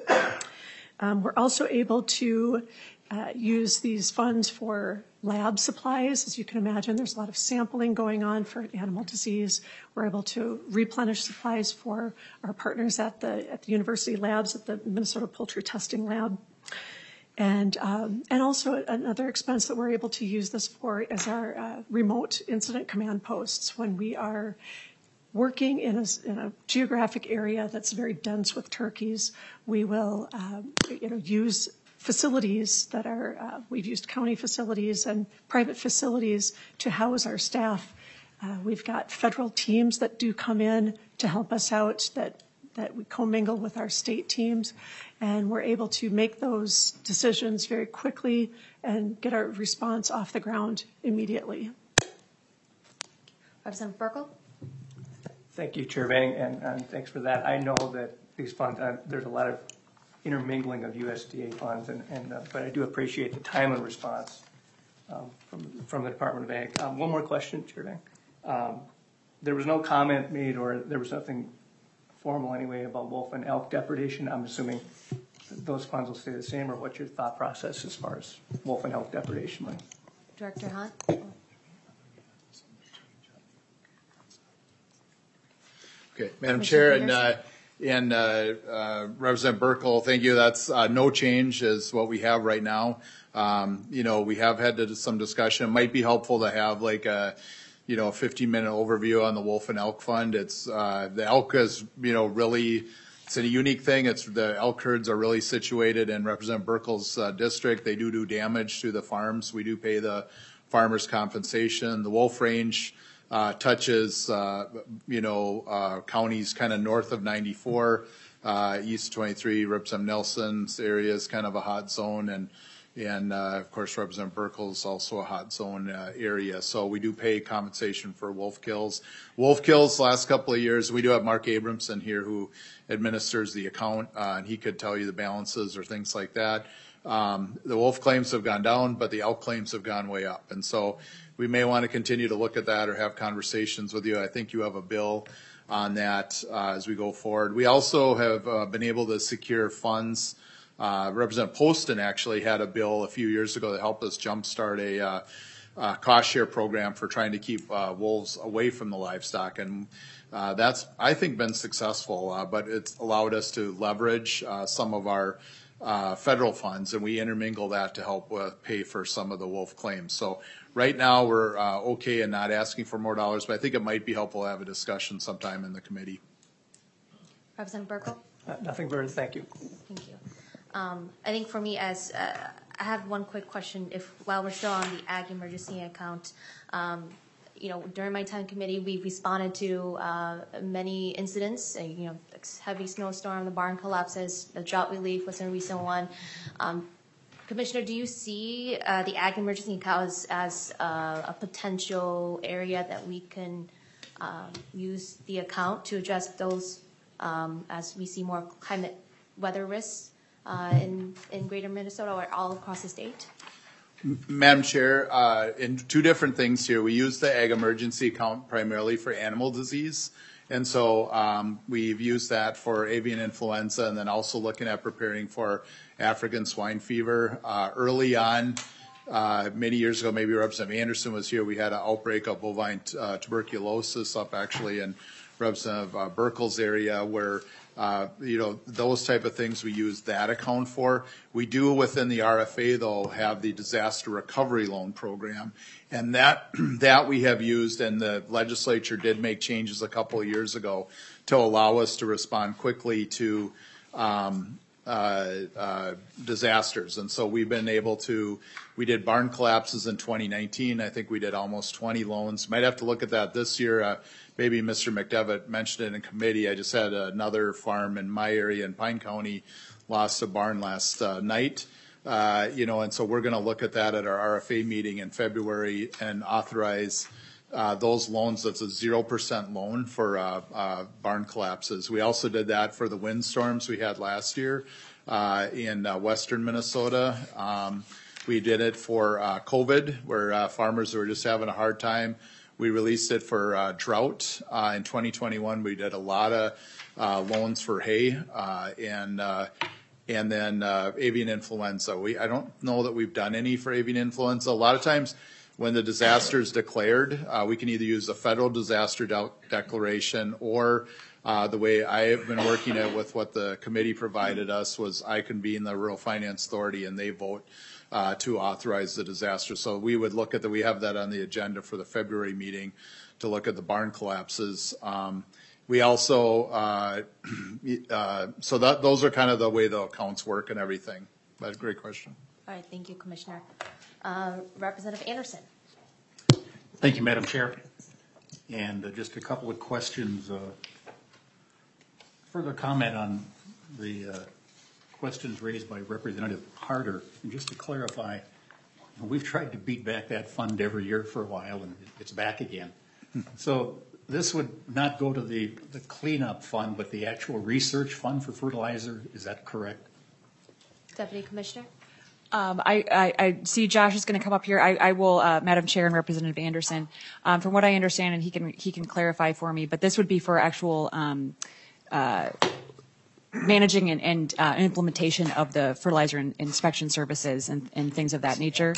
Um, we're also able to uh, use these funds for lab supplies. As you can imagine, there's a lot of sampling going on for animal disease. We're able to replenish supplies for our partners at the at the university labs, at the Minnesota Poultry Testing Lab. And um, and also another expense that we're able to use this for is our uh, remote incident command posts. When we are working in a, in a geographic area that's very dense with turkeys, we will um, you know use facilities that are, uh, we've used county facilities and private facilities to house our staff. Uh, we've got federal teams that do come in to help us out, that that we commingle with our state teams, and we're able to make those decisions very quickly and get our response off the ground immediately. Representative Burkle? Thank you, Chair Vang, and, and thanks for that. I know that these funds, uh, there's a lot of intermingling of U S D A funds, and, and uh, but I do appreciate the time and response um, from, from the Department of Ag. Um, one more question, Chair Vang. Um, there was no comment made, or there was nothing formal anyway about wolf and elk depredation. I'm assuming those funds will stay the same, or what's your thought process as far as wolf and elk depredation money? Director Hunt? Okay, Madam Chair and uh, and uh, uh, Representative Burkle, thank you. That's uh, no change is what we have right now. Um, you know, we have had to, some discussion. It might be helpful to have like a, you know, a fifteen minute overview on the wolf and elk fund. It's uh, the elk is, you know, really, it's a unique thing. It's the elk herds are really situated in Representative Burkle's uh, district. They do do damage to the farms. We do pay the farmers compensation. The wolf range uh, touches, uh, you know, uh, counties kind of north of ninety-four, uh, east twenty-three, Representative Nelson's area is kind of a hot zone, and And, uh, of course, Representative Burkle is also a hot zone uh, area. So we do pay compensation for wolf kills. Wolf kills last couple of years, we do have Mark Abramson here who administers the account, uh, and he could tell you the balances or things like that. Um, the wolf claims have gone down, but the elk claims have gone way up. And so we may want to continue to look at that or have conversations with you. I think you have a bill on that uh, as we go forward. We also have uh, been able to secure funds. Uh, Representative Poston actually had a bill a few years ago that helped us jumpstart a uh, uh, cost share program for trying to keep uh, wolves away from the livestock. And uh, that's, I think, been successful, uh, but it's allowed us to leverage uh, some of our uh, federal funds, and we intermingle that to help uh, pay for some of the wolf claims. So right now we're uh, okay and not asking for more dollars, but I think it might be helpful to have a discussion sometime in the committee. Representative Burkle? Uh, Nothing further, thank you. Thank you. Um, I think for me, as uh, I have one quick question. If while we're still on the ag emergency account, um, you know, during my time in committee, we responded to uh, many incidents. Uh, you know, heavy snowstorm, the barn collapses, the drought relief was a recent one. Um, Commissioner, do you see uh, the ag emergency account as, as uh, a potential area that we can um, use the account to address those um, as we see more climate weather risks? Uh, in, in greater Minnesota or all across the state? Madam Chair, uh, in two different things here. We use the ag emergency account primarily for animal disease. And so um, we've used that for avian influenza and then also looking at preparing for African swine fever. Uh, early on, uh, many years ago, maybe Representative Anderson was here, we had an outbreak of bovine uh, tuberculosis up actually in Representative uh, Burkle's area where Uh, you know, those type of things we use that account for. We do within the R F A, though, have the disaster recovery loan program. And that, that we have used, and the legislature did make changes a couple of years ago to allow us to respond quickly to um, uh, uh, disasters. And so we've been able to, we did barn collapses in twenty nineteen. I think we did almost twenty loans. Might have to look at that this year. Uh, Maybe Mister McDevitt mentioned it in committee. I just had another farm in my area in Pine County lost a barn last uh, night. Uh, you know, and so we're going to look at that at our R F A meeting in February and authorize uh, those loans. That's a zero percent loan for uh, uh, barn collapses. We also did that for the windstorms we had last year uh, in uh, western Minnesota. Um, we did it for uh, COVID, where uh, farmers were just having a hard time. We released it for uh, drought uh, in twenty twenty-one. We did a lot of uh, loans for hay uh, and uh, and then uh, avian influenza. We I don't know that we've done any for avian influenza. A lot of times when the disaster is declared, uh, we can either use the federal disaster de- declaration or uh, the way I have been working it with what the committee provided us was I convene the Rural Finance Authority and they vote Uh, to authorize the disaster. So we would look at that. We have that on the agenda for the February meeting to look at the barn collapses. Um, we also, uh, uh, so that those are kind of the way the accounts work and everything. But great question. All right, thank you, Commissioner. Uh, Representative Anderson. Thank you, Madam Chair. And uh, just a couple of questions. Uh, further comment on the uh, questions raised by Representative Harder. And just to clarify, we've tried to beat back that fund every year for a while, and it's back again. So this would not go to the, the cleanup fund, but the actual research fund for fertilizer. Is that correct? Deputy Commissioner. Um, I, I, I see Josh is going to come up here. I, I will, uh, Madam Chair and Representative Anderson. Um, from what I understand, and he can he can clarify for me, but this would be for actual um, uh, managing and, and uh, implementation of the fertilizer and inspection services and, and things of that nature.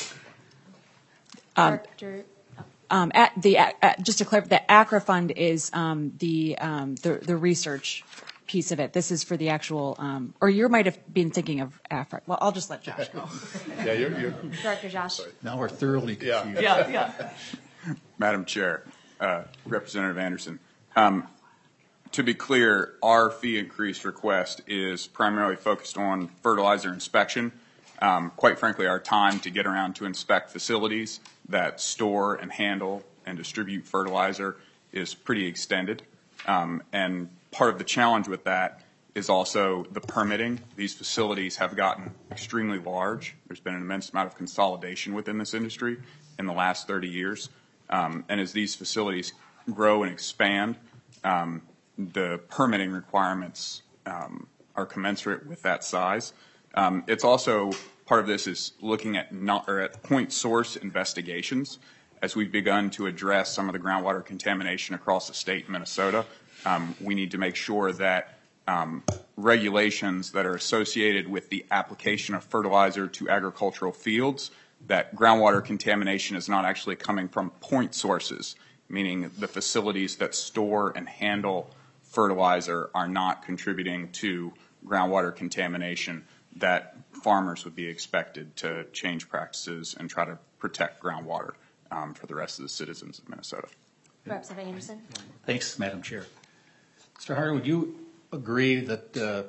Um, Director. um, at the at, just to clarify, the A C R A fund is um, the, um, the the research piece of it. This is for the actual, um, or you might have been thinking of A F R A. Well, I'll just let Josh go. Yeah, you're, you're Director Josh. Now we're thoroughly confused. Yeah, yeah. Madam Chair, uh, Representative Anderson, um, to be clear, our fee increase request is primarily focused on fertilizer inspection. Um, quite frankly, our time to get around to inspect facilities that store and handle and distribute fertilizer is pretty extended. Um, and part of the challenge with that is also the permitting. These facilities have gotten extremely large. There's been an immense amount of consolidation within this industry in the last thirty years. Um, and as these facilities grow and expand, um, the permitting requirements um, are commensurate with that size. Um, it's also, part of this is looking at not, or at point source investigations. As we've begun to address some of the groundwater contamination across the state of Minnesota, um, we need to make sure that um, regulations that are associated with the application of fertilizer to agricultural fields, that groundwater contamination is not actually coming from point sources, meaning the facilities that store and handle fertilizer are not contributing to groundwater contamination, that farmers would be expected to change practices and try to protect groundwater um, for the rest of the citizens of Minnesota. Representative Anderson. Thanks, Madam Chair. Mister Harder, would you agree that uh,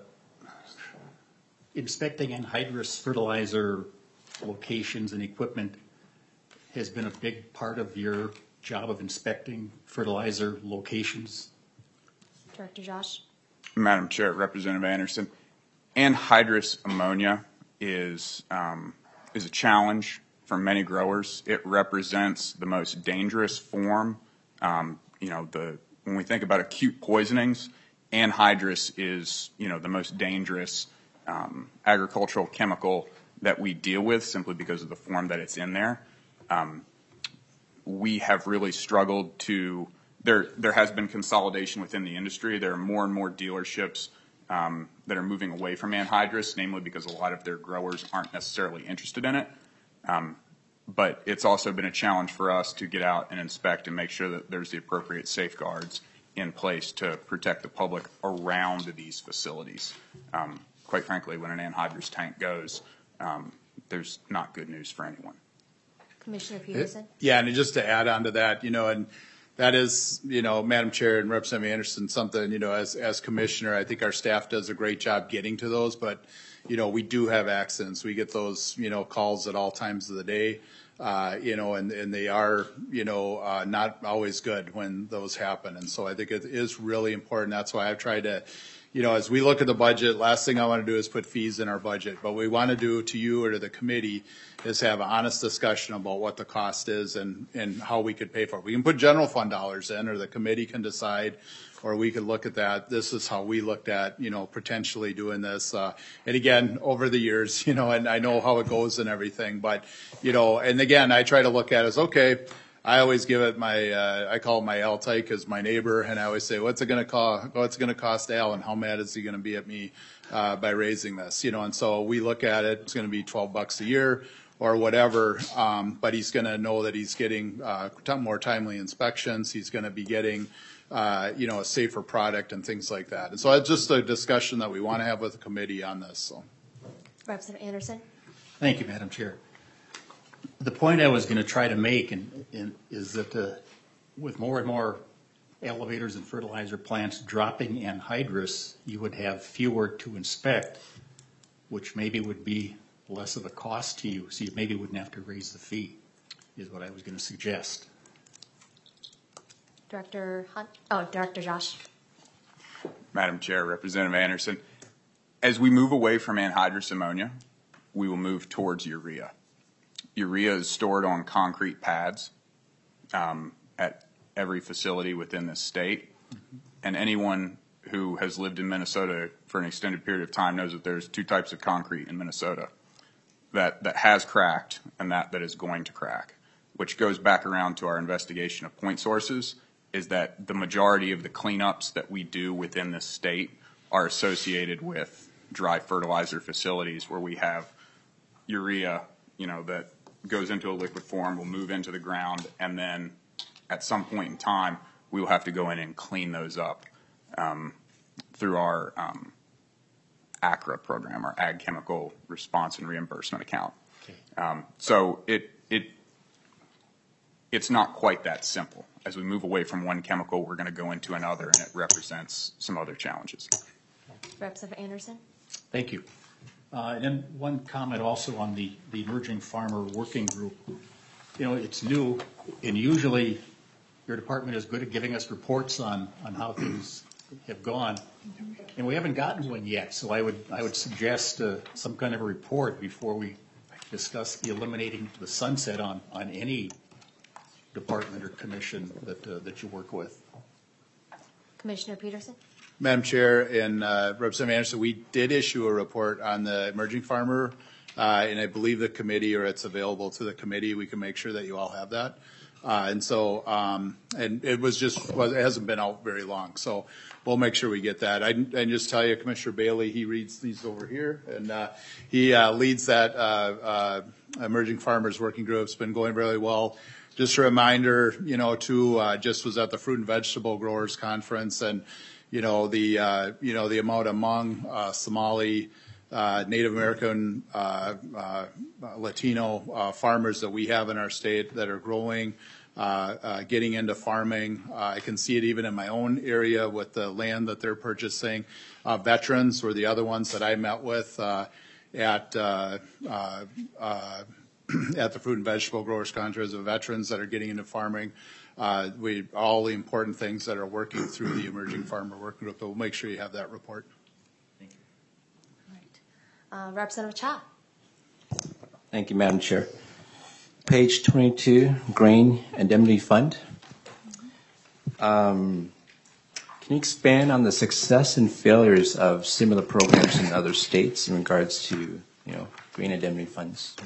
inspecting anhydrous fertilizer locations and equipment has been a big part of your job of inspecting fertilizer locations? Director Josh. Madam Chair, Representative Anderson, anhydrous ammonia is um, is a challenge for many growers. It represents the most dangerous form. Um, you know, the when we think about acute poisonings, anhydrous is you know the most dangerous um, agricultural chemical that we deal with simply because of the form that it's in there. Um, we have really struggled to. There, there has been consolidation within the industry. There are more and more dealerships um, that are moving away from anhydrous, namely because a lot of their growers aren't necessarily interested in it. Um, but it's also been a challenge for us to get out and inspect and make sure that there's the appropriate safeguards in place to protect the public around these facilities. Um, quite frankly, when an anhydrous tank goes, um, there's not good news for anyone. Commissioner Peterson. Yeah, and just to add on to that, you know, and that is, you know, Madam Chair and Representative Anderson, something, you know, as, as commissioner, I think our staff does a great job getting to those, but, you know, we do have accidents. We get those, you know, calls at all times of the day, uh, you know, and, and they are, you know, uh, not always good when those happen. And so I think it is really important. That's why I've tried to, you know, as we look at the budget, last thing I want to do is put fees in our budget. But what we want to do to you or to the committee is have an honest discussion about what the cost is and, and how we could pay for it. We can put general fund dollars in, or the committee can decide, or we could look at that. This is how we looked at, you know, potentially doing this. Uh, and again, over the years, you know, and I know how it goes and everything, but, you know, and again, I try to look at it as, okay, I always give it my, uh, I call it my Al Tyke as my neighbor, and I always say, what's it going to cost, what's it going to cost Al, and how mad is he going to be at me uh, by raising this, you know, and so we look at it, it's going to be twelve bucks a year or whatever, um, but he's going to know that he's getting uh, more timely inspections, he's going to be getting, uh, you know, a safer product and things like that. And so it's just a discussion that we want to have with the committee on this. So. Representative Anderson. Thank you, Madam Chair. The point I was going to try to make and, and is that uh, with more and more elevators and fertilizer plants dropping anhydrous, you would have fewer to inspect, which maybe would be less of a cost to you, so you maybe wouldn't have to raise the fee, is what I was going to suggest. Director Hunt. Oh, Director Josh. Madam Chair, Representative Anderson, as we move away from anhydrous ammonia, we will move towards urea. Urea is stored on concrete pads um, at every facility within the state. Mm-hmm. And anyone who has lived in Minnesota for an extended period of time knows that there's two types of concrete in Minnesota, that, that has cracked and that that is going to crack, which goes back around to our investigation of point sources, is that the majority of the cleanups that we do within the state are associated with dry fertilizer facilities where we have urea, you know, that goes into a liquid form, will move into the ground, and then at some point in time, we will have to go in and clean those up um, through our um, A C R A program, our Ag Chemical Response and Reimbursement Account. Okay. Um, so it it it's not quite that simple. As we move away from one chemical, we're going to go into another, and it represents some other challenges. Representative Anderson. Thank you. Uh, and then one comment also on the, the Emerging Farmer Working Group. You know, it's new, and usually your department is good at giving us reports on, on how things have gone, and we haven't gotten one yet. So I would I would suggest uh, some kind of a report before we discuss eliminating the sunset on on any department or commission that uh, that you work with. Commissioner Peterson? Madam Chair and uh, Representative Anderson, we did issue a report on the emerging farmer, uh, and I believe the committee, or it's available to the committee. We can make sure that you all have that. Uh, and so, um, and it was just, well, it hasn't been out very long, so we'll make sure we get that. I and just tell you, Commissioner Bailey, he reads these over here, and uh, he uh, leads that uh, uh, emerging farmers working group. It's been going really well. Just a reminder, you know, too, uh, just was at the Fruit and Vegetable Growers Conference, and you know the uh, you know the amount among uh, Somali, uh, Native American, uh, uh, Latino uh, farmers that we have in our state that are growing. Uh, uh, getting into farming. Uh, I can see it even in my own area with the land that they're purchasing. Uh, veterans were the other ones that I met with uh, at uh, uh, uh, at the Fruit and Vegetable Growers Conference of veterans that are getting into farming. Uh, we all the important things that are working through the Emerging Farmer Working Group. But we'll make sure you have that report. Thank you. All right. Uh, Representative Cha. Thank you, Madam Chair. Page twenty-two, Grain Indemnity Fund. Um, can you expand on the success and failures of similar programs in other states in regards to, you know, grain indemnity funds?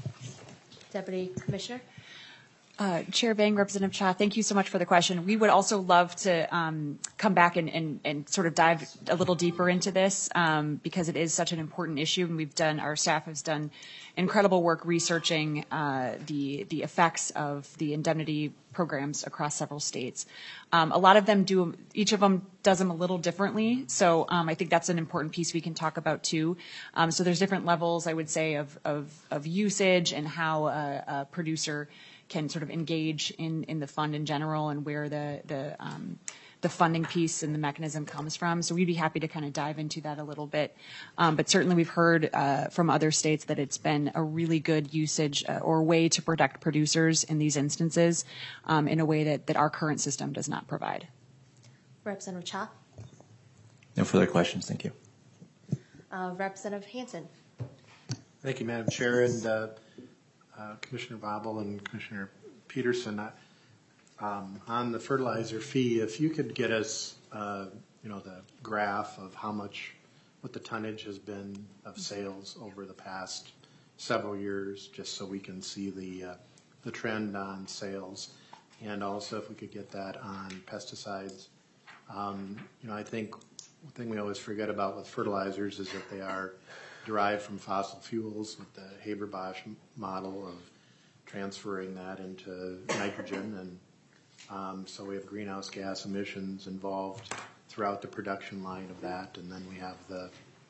Deputy Commissioner. Uh, Chair Vang, Representative Cha, thank you so much for the question. We would also love to um, come back and, and, and sort of dive a little deeper into this um, because it is such an important issue, and we've done, our staff has done incredible work researching uh, the the effects of the indemnity programs across several states. Um, a lot of them do, each of them does them a little differently, so um, I think that's an important piece we can talk about too. Um, so there's different levels, I would say, of, of, of usage and how a, a producer can sort of engage in, in the fund in general and where the the um, the funding piece and the mechanism comes from. So we'd be happy to kind of dive into that a little bit. Um, but certainly we've heard uh, from other states that it's been a really good usage uh, or way to protect producers in these instances um, in a way that, that our current system does not provide. Representative Cha. No further questions. Thank you. Uh, Representative Hansen. Thank you, Madam Chair. And uh, Uh, Commissioner Bobble and Commissioner Peterson, uh, um, on the fertilizer fee, if you could get us, uh, you know, the graph of how much, what the tonnage has been of sales over the past several years, just so we can see the uh, the trend on sales, and also if we could get that on pesticides. Um, you know, I think one thing we always forget about with fertilizers is that they are derived from fossil fuels with the Haber-Bosch model of transferring that into nitrogen, and um, so we have greenhouse gas emissions involved throughout the production line of that, and then we have the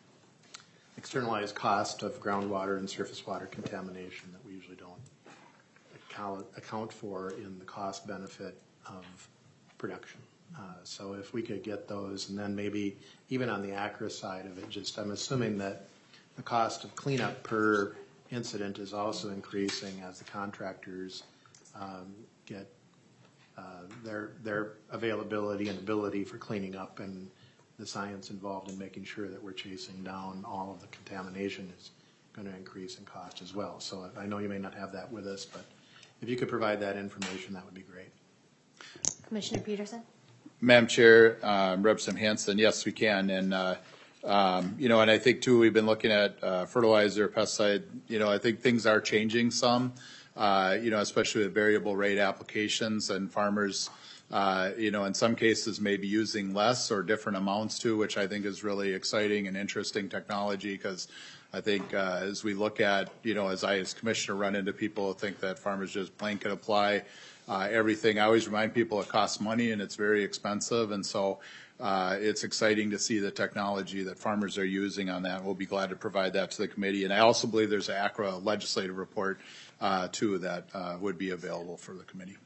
externalized cost of groundwater and surface water contamination that we usually don't account, account for in the cost benefit of production. Uh, so if we could get those, and then maybe even on the ACRA side of it, just I'm assuming that the cost of cleanup per incident is also increasing as the contractors um, get uh, their their availability and ability for cleaning up, and the science involved in making sure that we're chasing down all of the contamination is going to increase in cost as well. So I know you may not have that with us, but if you could provide that information, that would be great. Commissioner Peterson. Madam Chair, um, Representative Hansen, yes, we can, and. Uh, Um, you know, and I think too, we've been looking at uh, fertilizer, pesticide. You know, I think things are changing some. Uh, you know, especially with variable rate applications, and farmers, uh, you know, in some cases may be using less or different amounts too, which I think is really exciting and interesting technology. Because I think uh, as we look at, you know, as I as commissioner run into people who think that farmers just blanket apply uh, everything. I always remind people it costs money and it's very expensive, and so. Uh, it's exciting to see the technology that farmers are using on that. We'll be glad to provide that to the committee. And I also believe there's an ACRA legislative report, uh, too, that uh, would be available for the committee.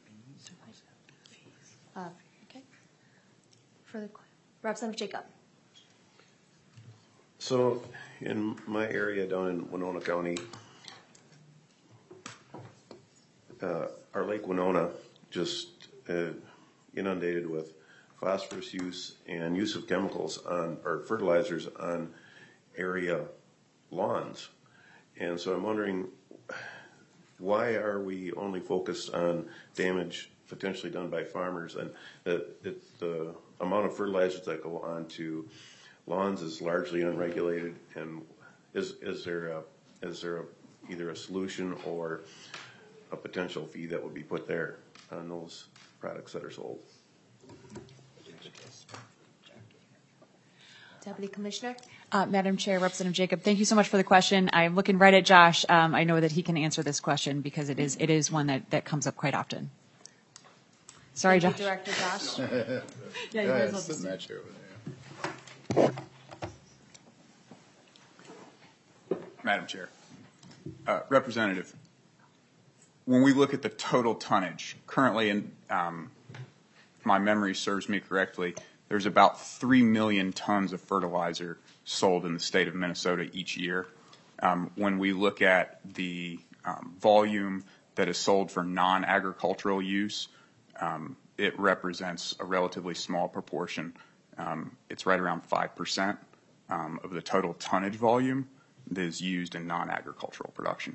Uh, okay. Further, Representative Jacob. So in my area down in Winona County, uh, our Lake Winona just uh, inundated with phosphorus use and use of chemicals on, or fertilizers on area lawns. And so I'm wondering, why are we only focused on damage potentially done by farmers? And the, it, the amount of fertilizers that go on to lawns is largely unregulated. And is, is there a, is there a, either a solution or a potential fee that would be put there on those products that are sold? Deputy Commissioner? Uh, Madam Chair, Representative Jacob, thank you so much for the question. I'm looking right at Josh. Um, I know that he can answer this question because it is it is one that, that comes up quite often. Sorry, Thank Josh. you, Director Josh. Yeah, you Go might ahead, as well sit just- in that chair over there. Madam Chair. Uh, Representative, when we look at the total tonnage, currently, in um, if my memory serves me correctly, there's about three million tons of fertilizer sold in the state of Minnesota each year. Um, when we look at the um, volume that is sold for non-agricultural use, um, it represents a relatively small proportion. Um, it's right around five percent um, of the total tonnage volume that is used in non-agricultural production.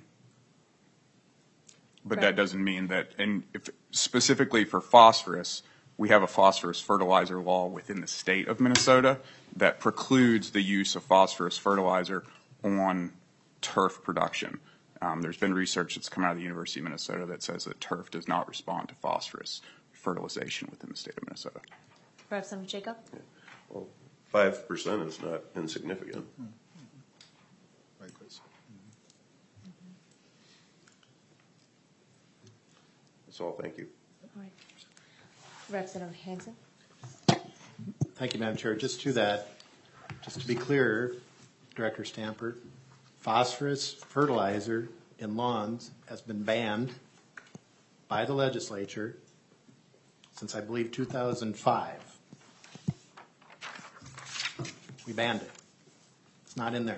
But that doesn't mean that, and if specifically for phosphorus, we have a phosphorus fertilizer law within the state of Minnesota that precludes the use of phosphorus fertilizer on turf production. Um, there's been research that's come out of the University of Minnesota that says that turf does not respond to phosphorus fertilization within the state of Minnesota. Representative Jacob? Well, five percent is not insignificant. Right, please. That's all, thank you. All right. Representative Hanson? Thank you, Madam Chair. Just to that, just to be clear, Director Stamper, phosphorus fertilizer in lawns has been banned by the legislature since, I believe, two thousand five. We banned it. It's not in there.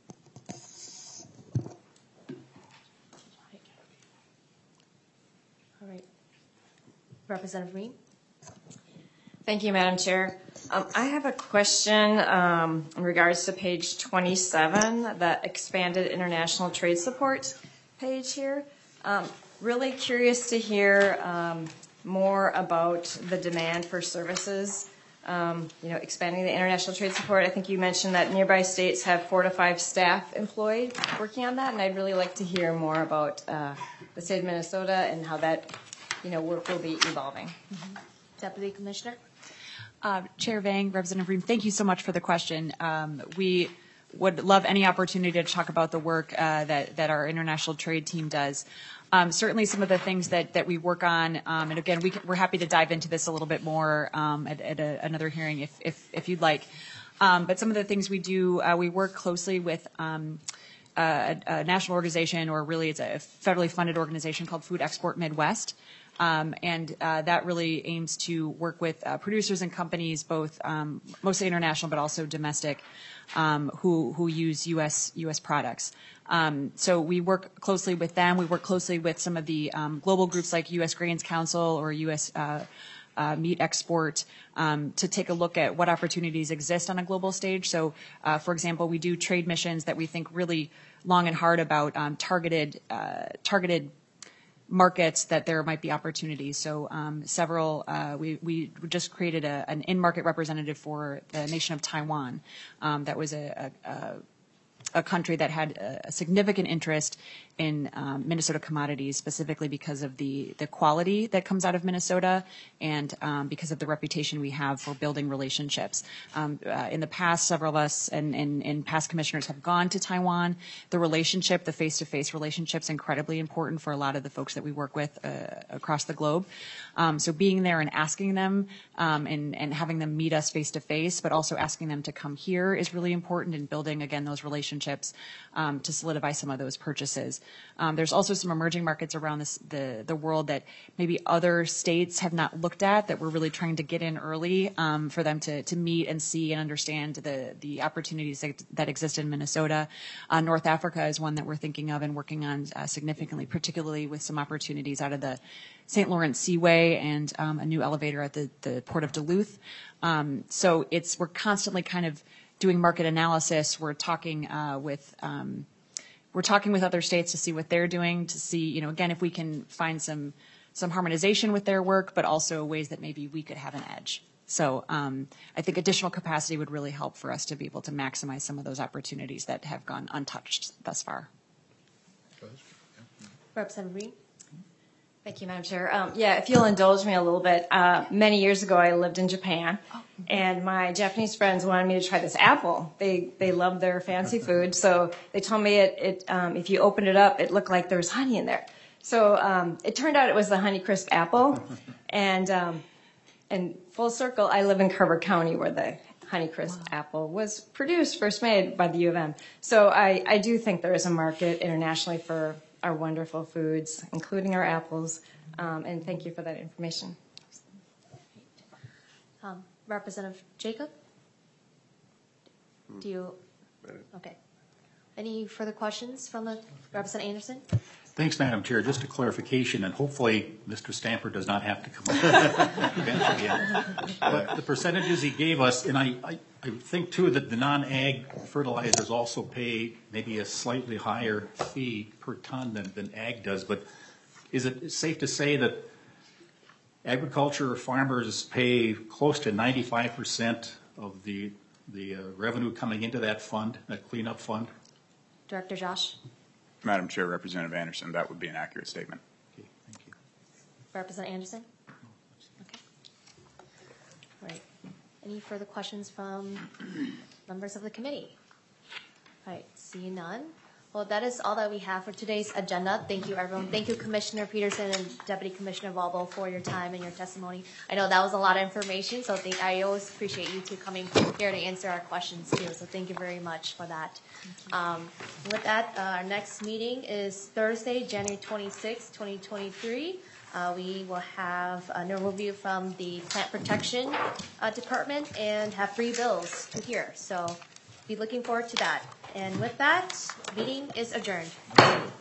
All right. Representative Reed? Thank you, Madam Chair. Um, I have a question um, in regards to page twenty-seven, that expanded international trade support page here. Um, really curious to hear um, more about the demand for services, um, you know, expanding the international trade support. I think you mentioned that nearby states have four to five staff employed working on that, and I'd really like to hear more about uh, the state of Minnesota and how that, you know, work will be evolving. Mm-hmm. Deputy Commissioner? Uh, Chair Vang, Representative Ream, thank you so much for the question. Um, we would love any opportunity to talk about the work uh, that, that our international trade team does. Um, certainly some of the things that, that we work on, um, and again, we can, we're happy to dive into this a little bit more um, at, at a, another hearing if, if, if you'd like. Um, but some of the things we do, uh, we work closely with um, a, a national organization, or really it's a federally funded organization called Food Export Midwest. Um, and uh, that really aims to work with uh, producers and companies, both um, mostly international but also domestic, um, who who use U S U S products. Um, so we work closely with them. We work closely with some of the um, global groups like U S Grains Council or U S Uh, uh, Meat Export um, to take a look at what opportunities exist on a global stage. So, uh, for example, we do trade missions that we think really long and hard about um, targeted uh, targeted. markets that there might be opportunities. So um, several, uh, we, we just created a, an in-market representative for the nation of Taiwan. Um, that was a, a, a a country that had a significant interest in um, Minnesota commodities, specifically because of the, the quality that comes out of Minnesota and um, because of the reputation we have for building relationships. Um, uh, in the past, several of us and, and, and past commissioners have gone to Taiwan. The relationship, the face-to-face relationship is incredibly important for a lot of the folks that we work with uh, across the globe. Um, so being there and asking them um, and, and having them meet us face-to-face, but also asking them to come here is really important in building, again, those relationships um, to solidify some of those purchases. Um, there's also some emerging markets around this, the, the world that maybe other states have not looked at that we're really trying to get in early um, for them to, to meet and see and understand the, the opportunities that, that exist in Minnesota. Uh, North Africa is one that we're thinking of and working on uh, significantly, particularly with some opportunities out of the Saint Lawrence Seaway and um, a new elevator at the, the Port of Duluth. Um, so it's we're constantly kind of doing market analysis. We're talking uh, with um, we're talking with other states to see what they're doing, to see, you know, again, if we can find some some harmonization with their work, but also ways that maybe we could have an edge. So um, I think additional capacity would really help for us to be able to maximize some of those opportunities that have gone untouched thus far. Representative Reed? Thank you, Madam Chair. Um, yeah, if you'll indulge me a little bit, uh, many years ago I lived in Japan, and my Japanese friends wanted me to try this apple. They they love their fancy food, so they told me it, it um, if you opened it up, it looked like there was honey in there. So um, it turned out it was the Honeycrisp apple, and um, and full circle, I live in Carver County where the Honeycrisp wow. apple was produced, first made by the U of M. So I, I do think there is a market internationally for our wonderful foods, including our apples, um, and thank you for that information. Um, Representative Jacob? Do you, okay. Any further questions from the Representative Anderson? Thanks, Madam Chair. Just a clarification, and hopefully Mister Stamper does not have to come up again. But the percentages he gave us, and I, I, I think too that the non-ag fertilizers also pay maybe a slightly higher fee per ton than, than ag does. But is it safe to say that agriculture farmers pay close to ninety-five percent of the the uh, revenue coming into that fund, that cleanup fund? Director Josh? Madam Chair, Representative Anderson, that would be an accurate statement. Okay, thank you. Representative Anderson? Okay. All right. Any further questions from members of the committee? All right, see none. Well, that is all that we have for today's agenda. Thank you, everyone. Thank you, Commissioner Peterson and Deputy Commissioner Valbo, for your time and your testimony. I know that was a lot of information, so thank, I always appreciate you two coming here to answer our questions, too. So thank you very much for that. Um, with that, uh, our next meeting is Thursday, January twenty-sixth, twenty twenty-three. Uh, we will have an overview from the Plant Protection uh, Department and have three bills to hear. So be looking forward to that. And with that, meeting is adjourned.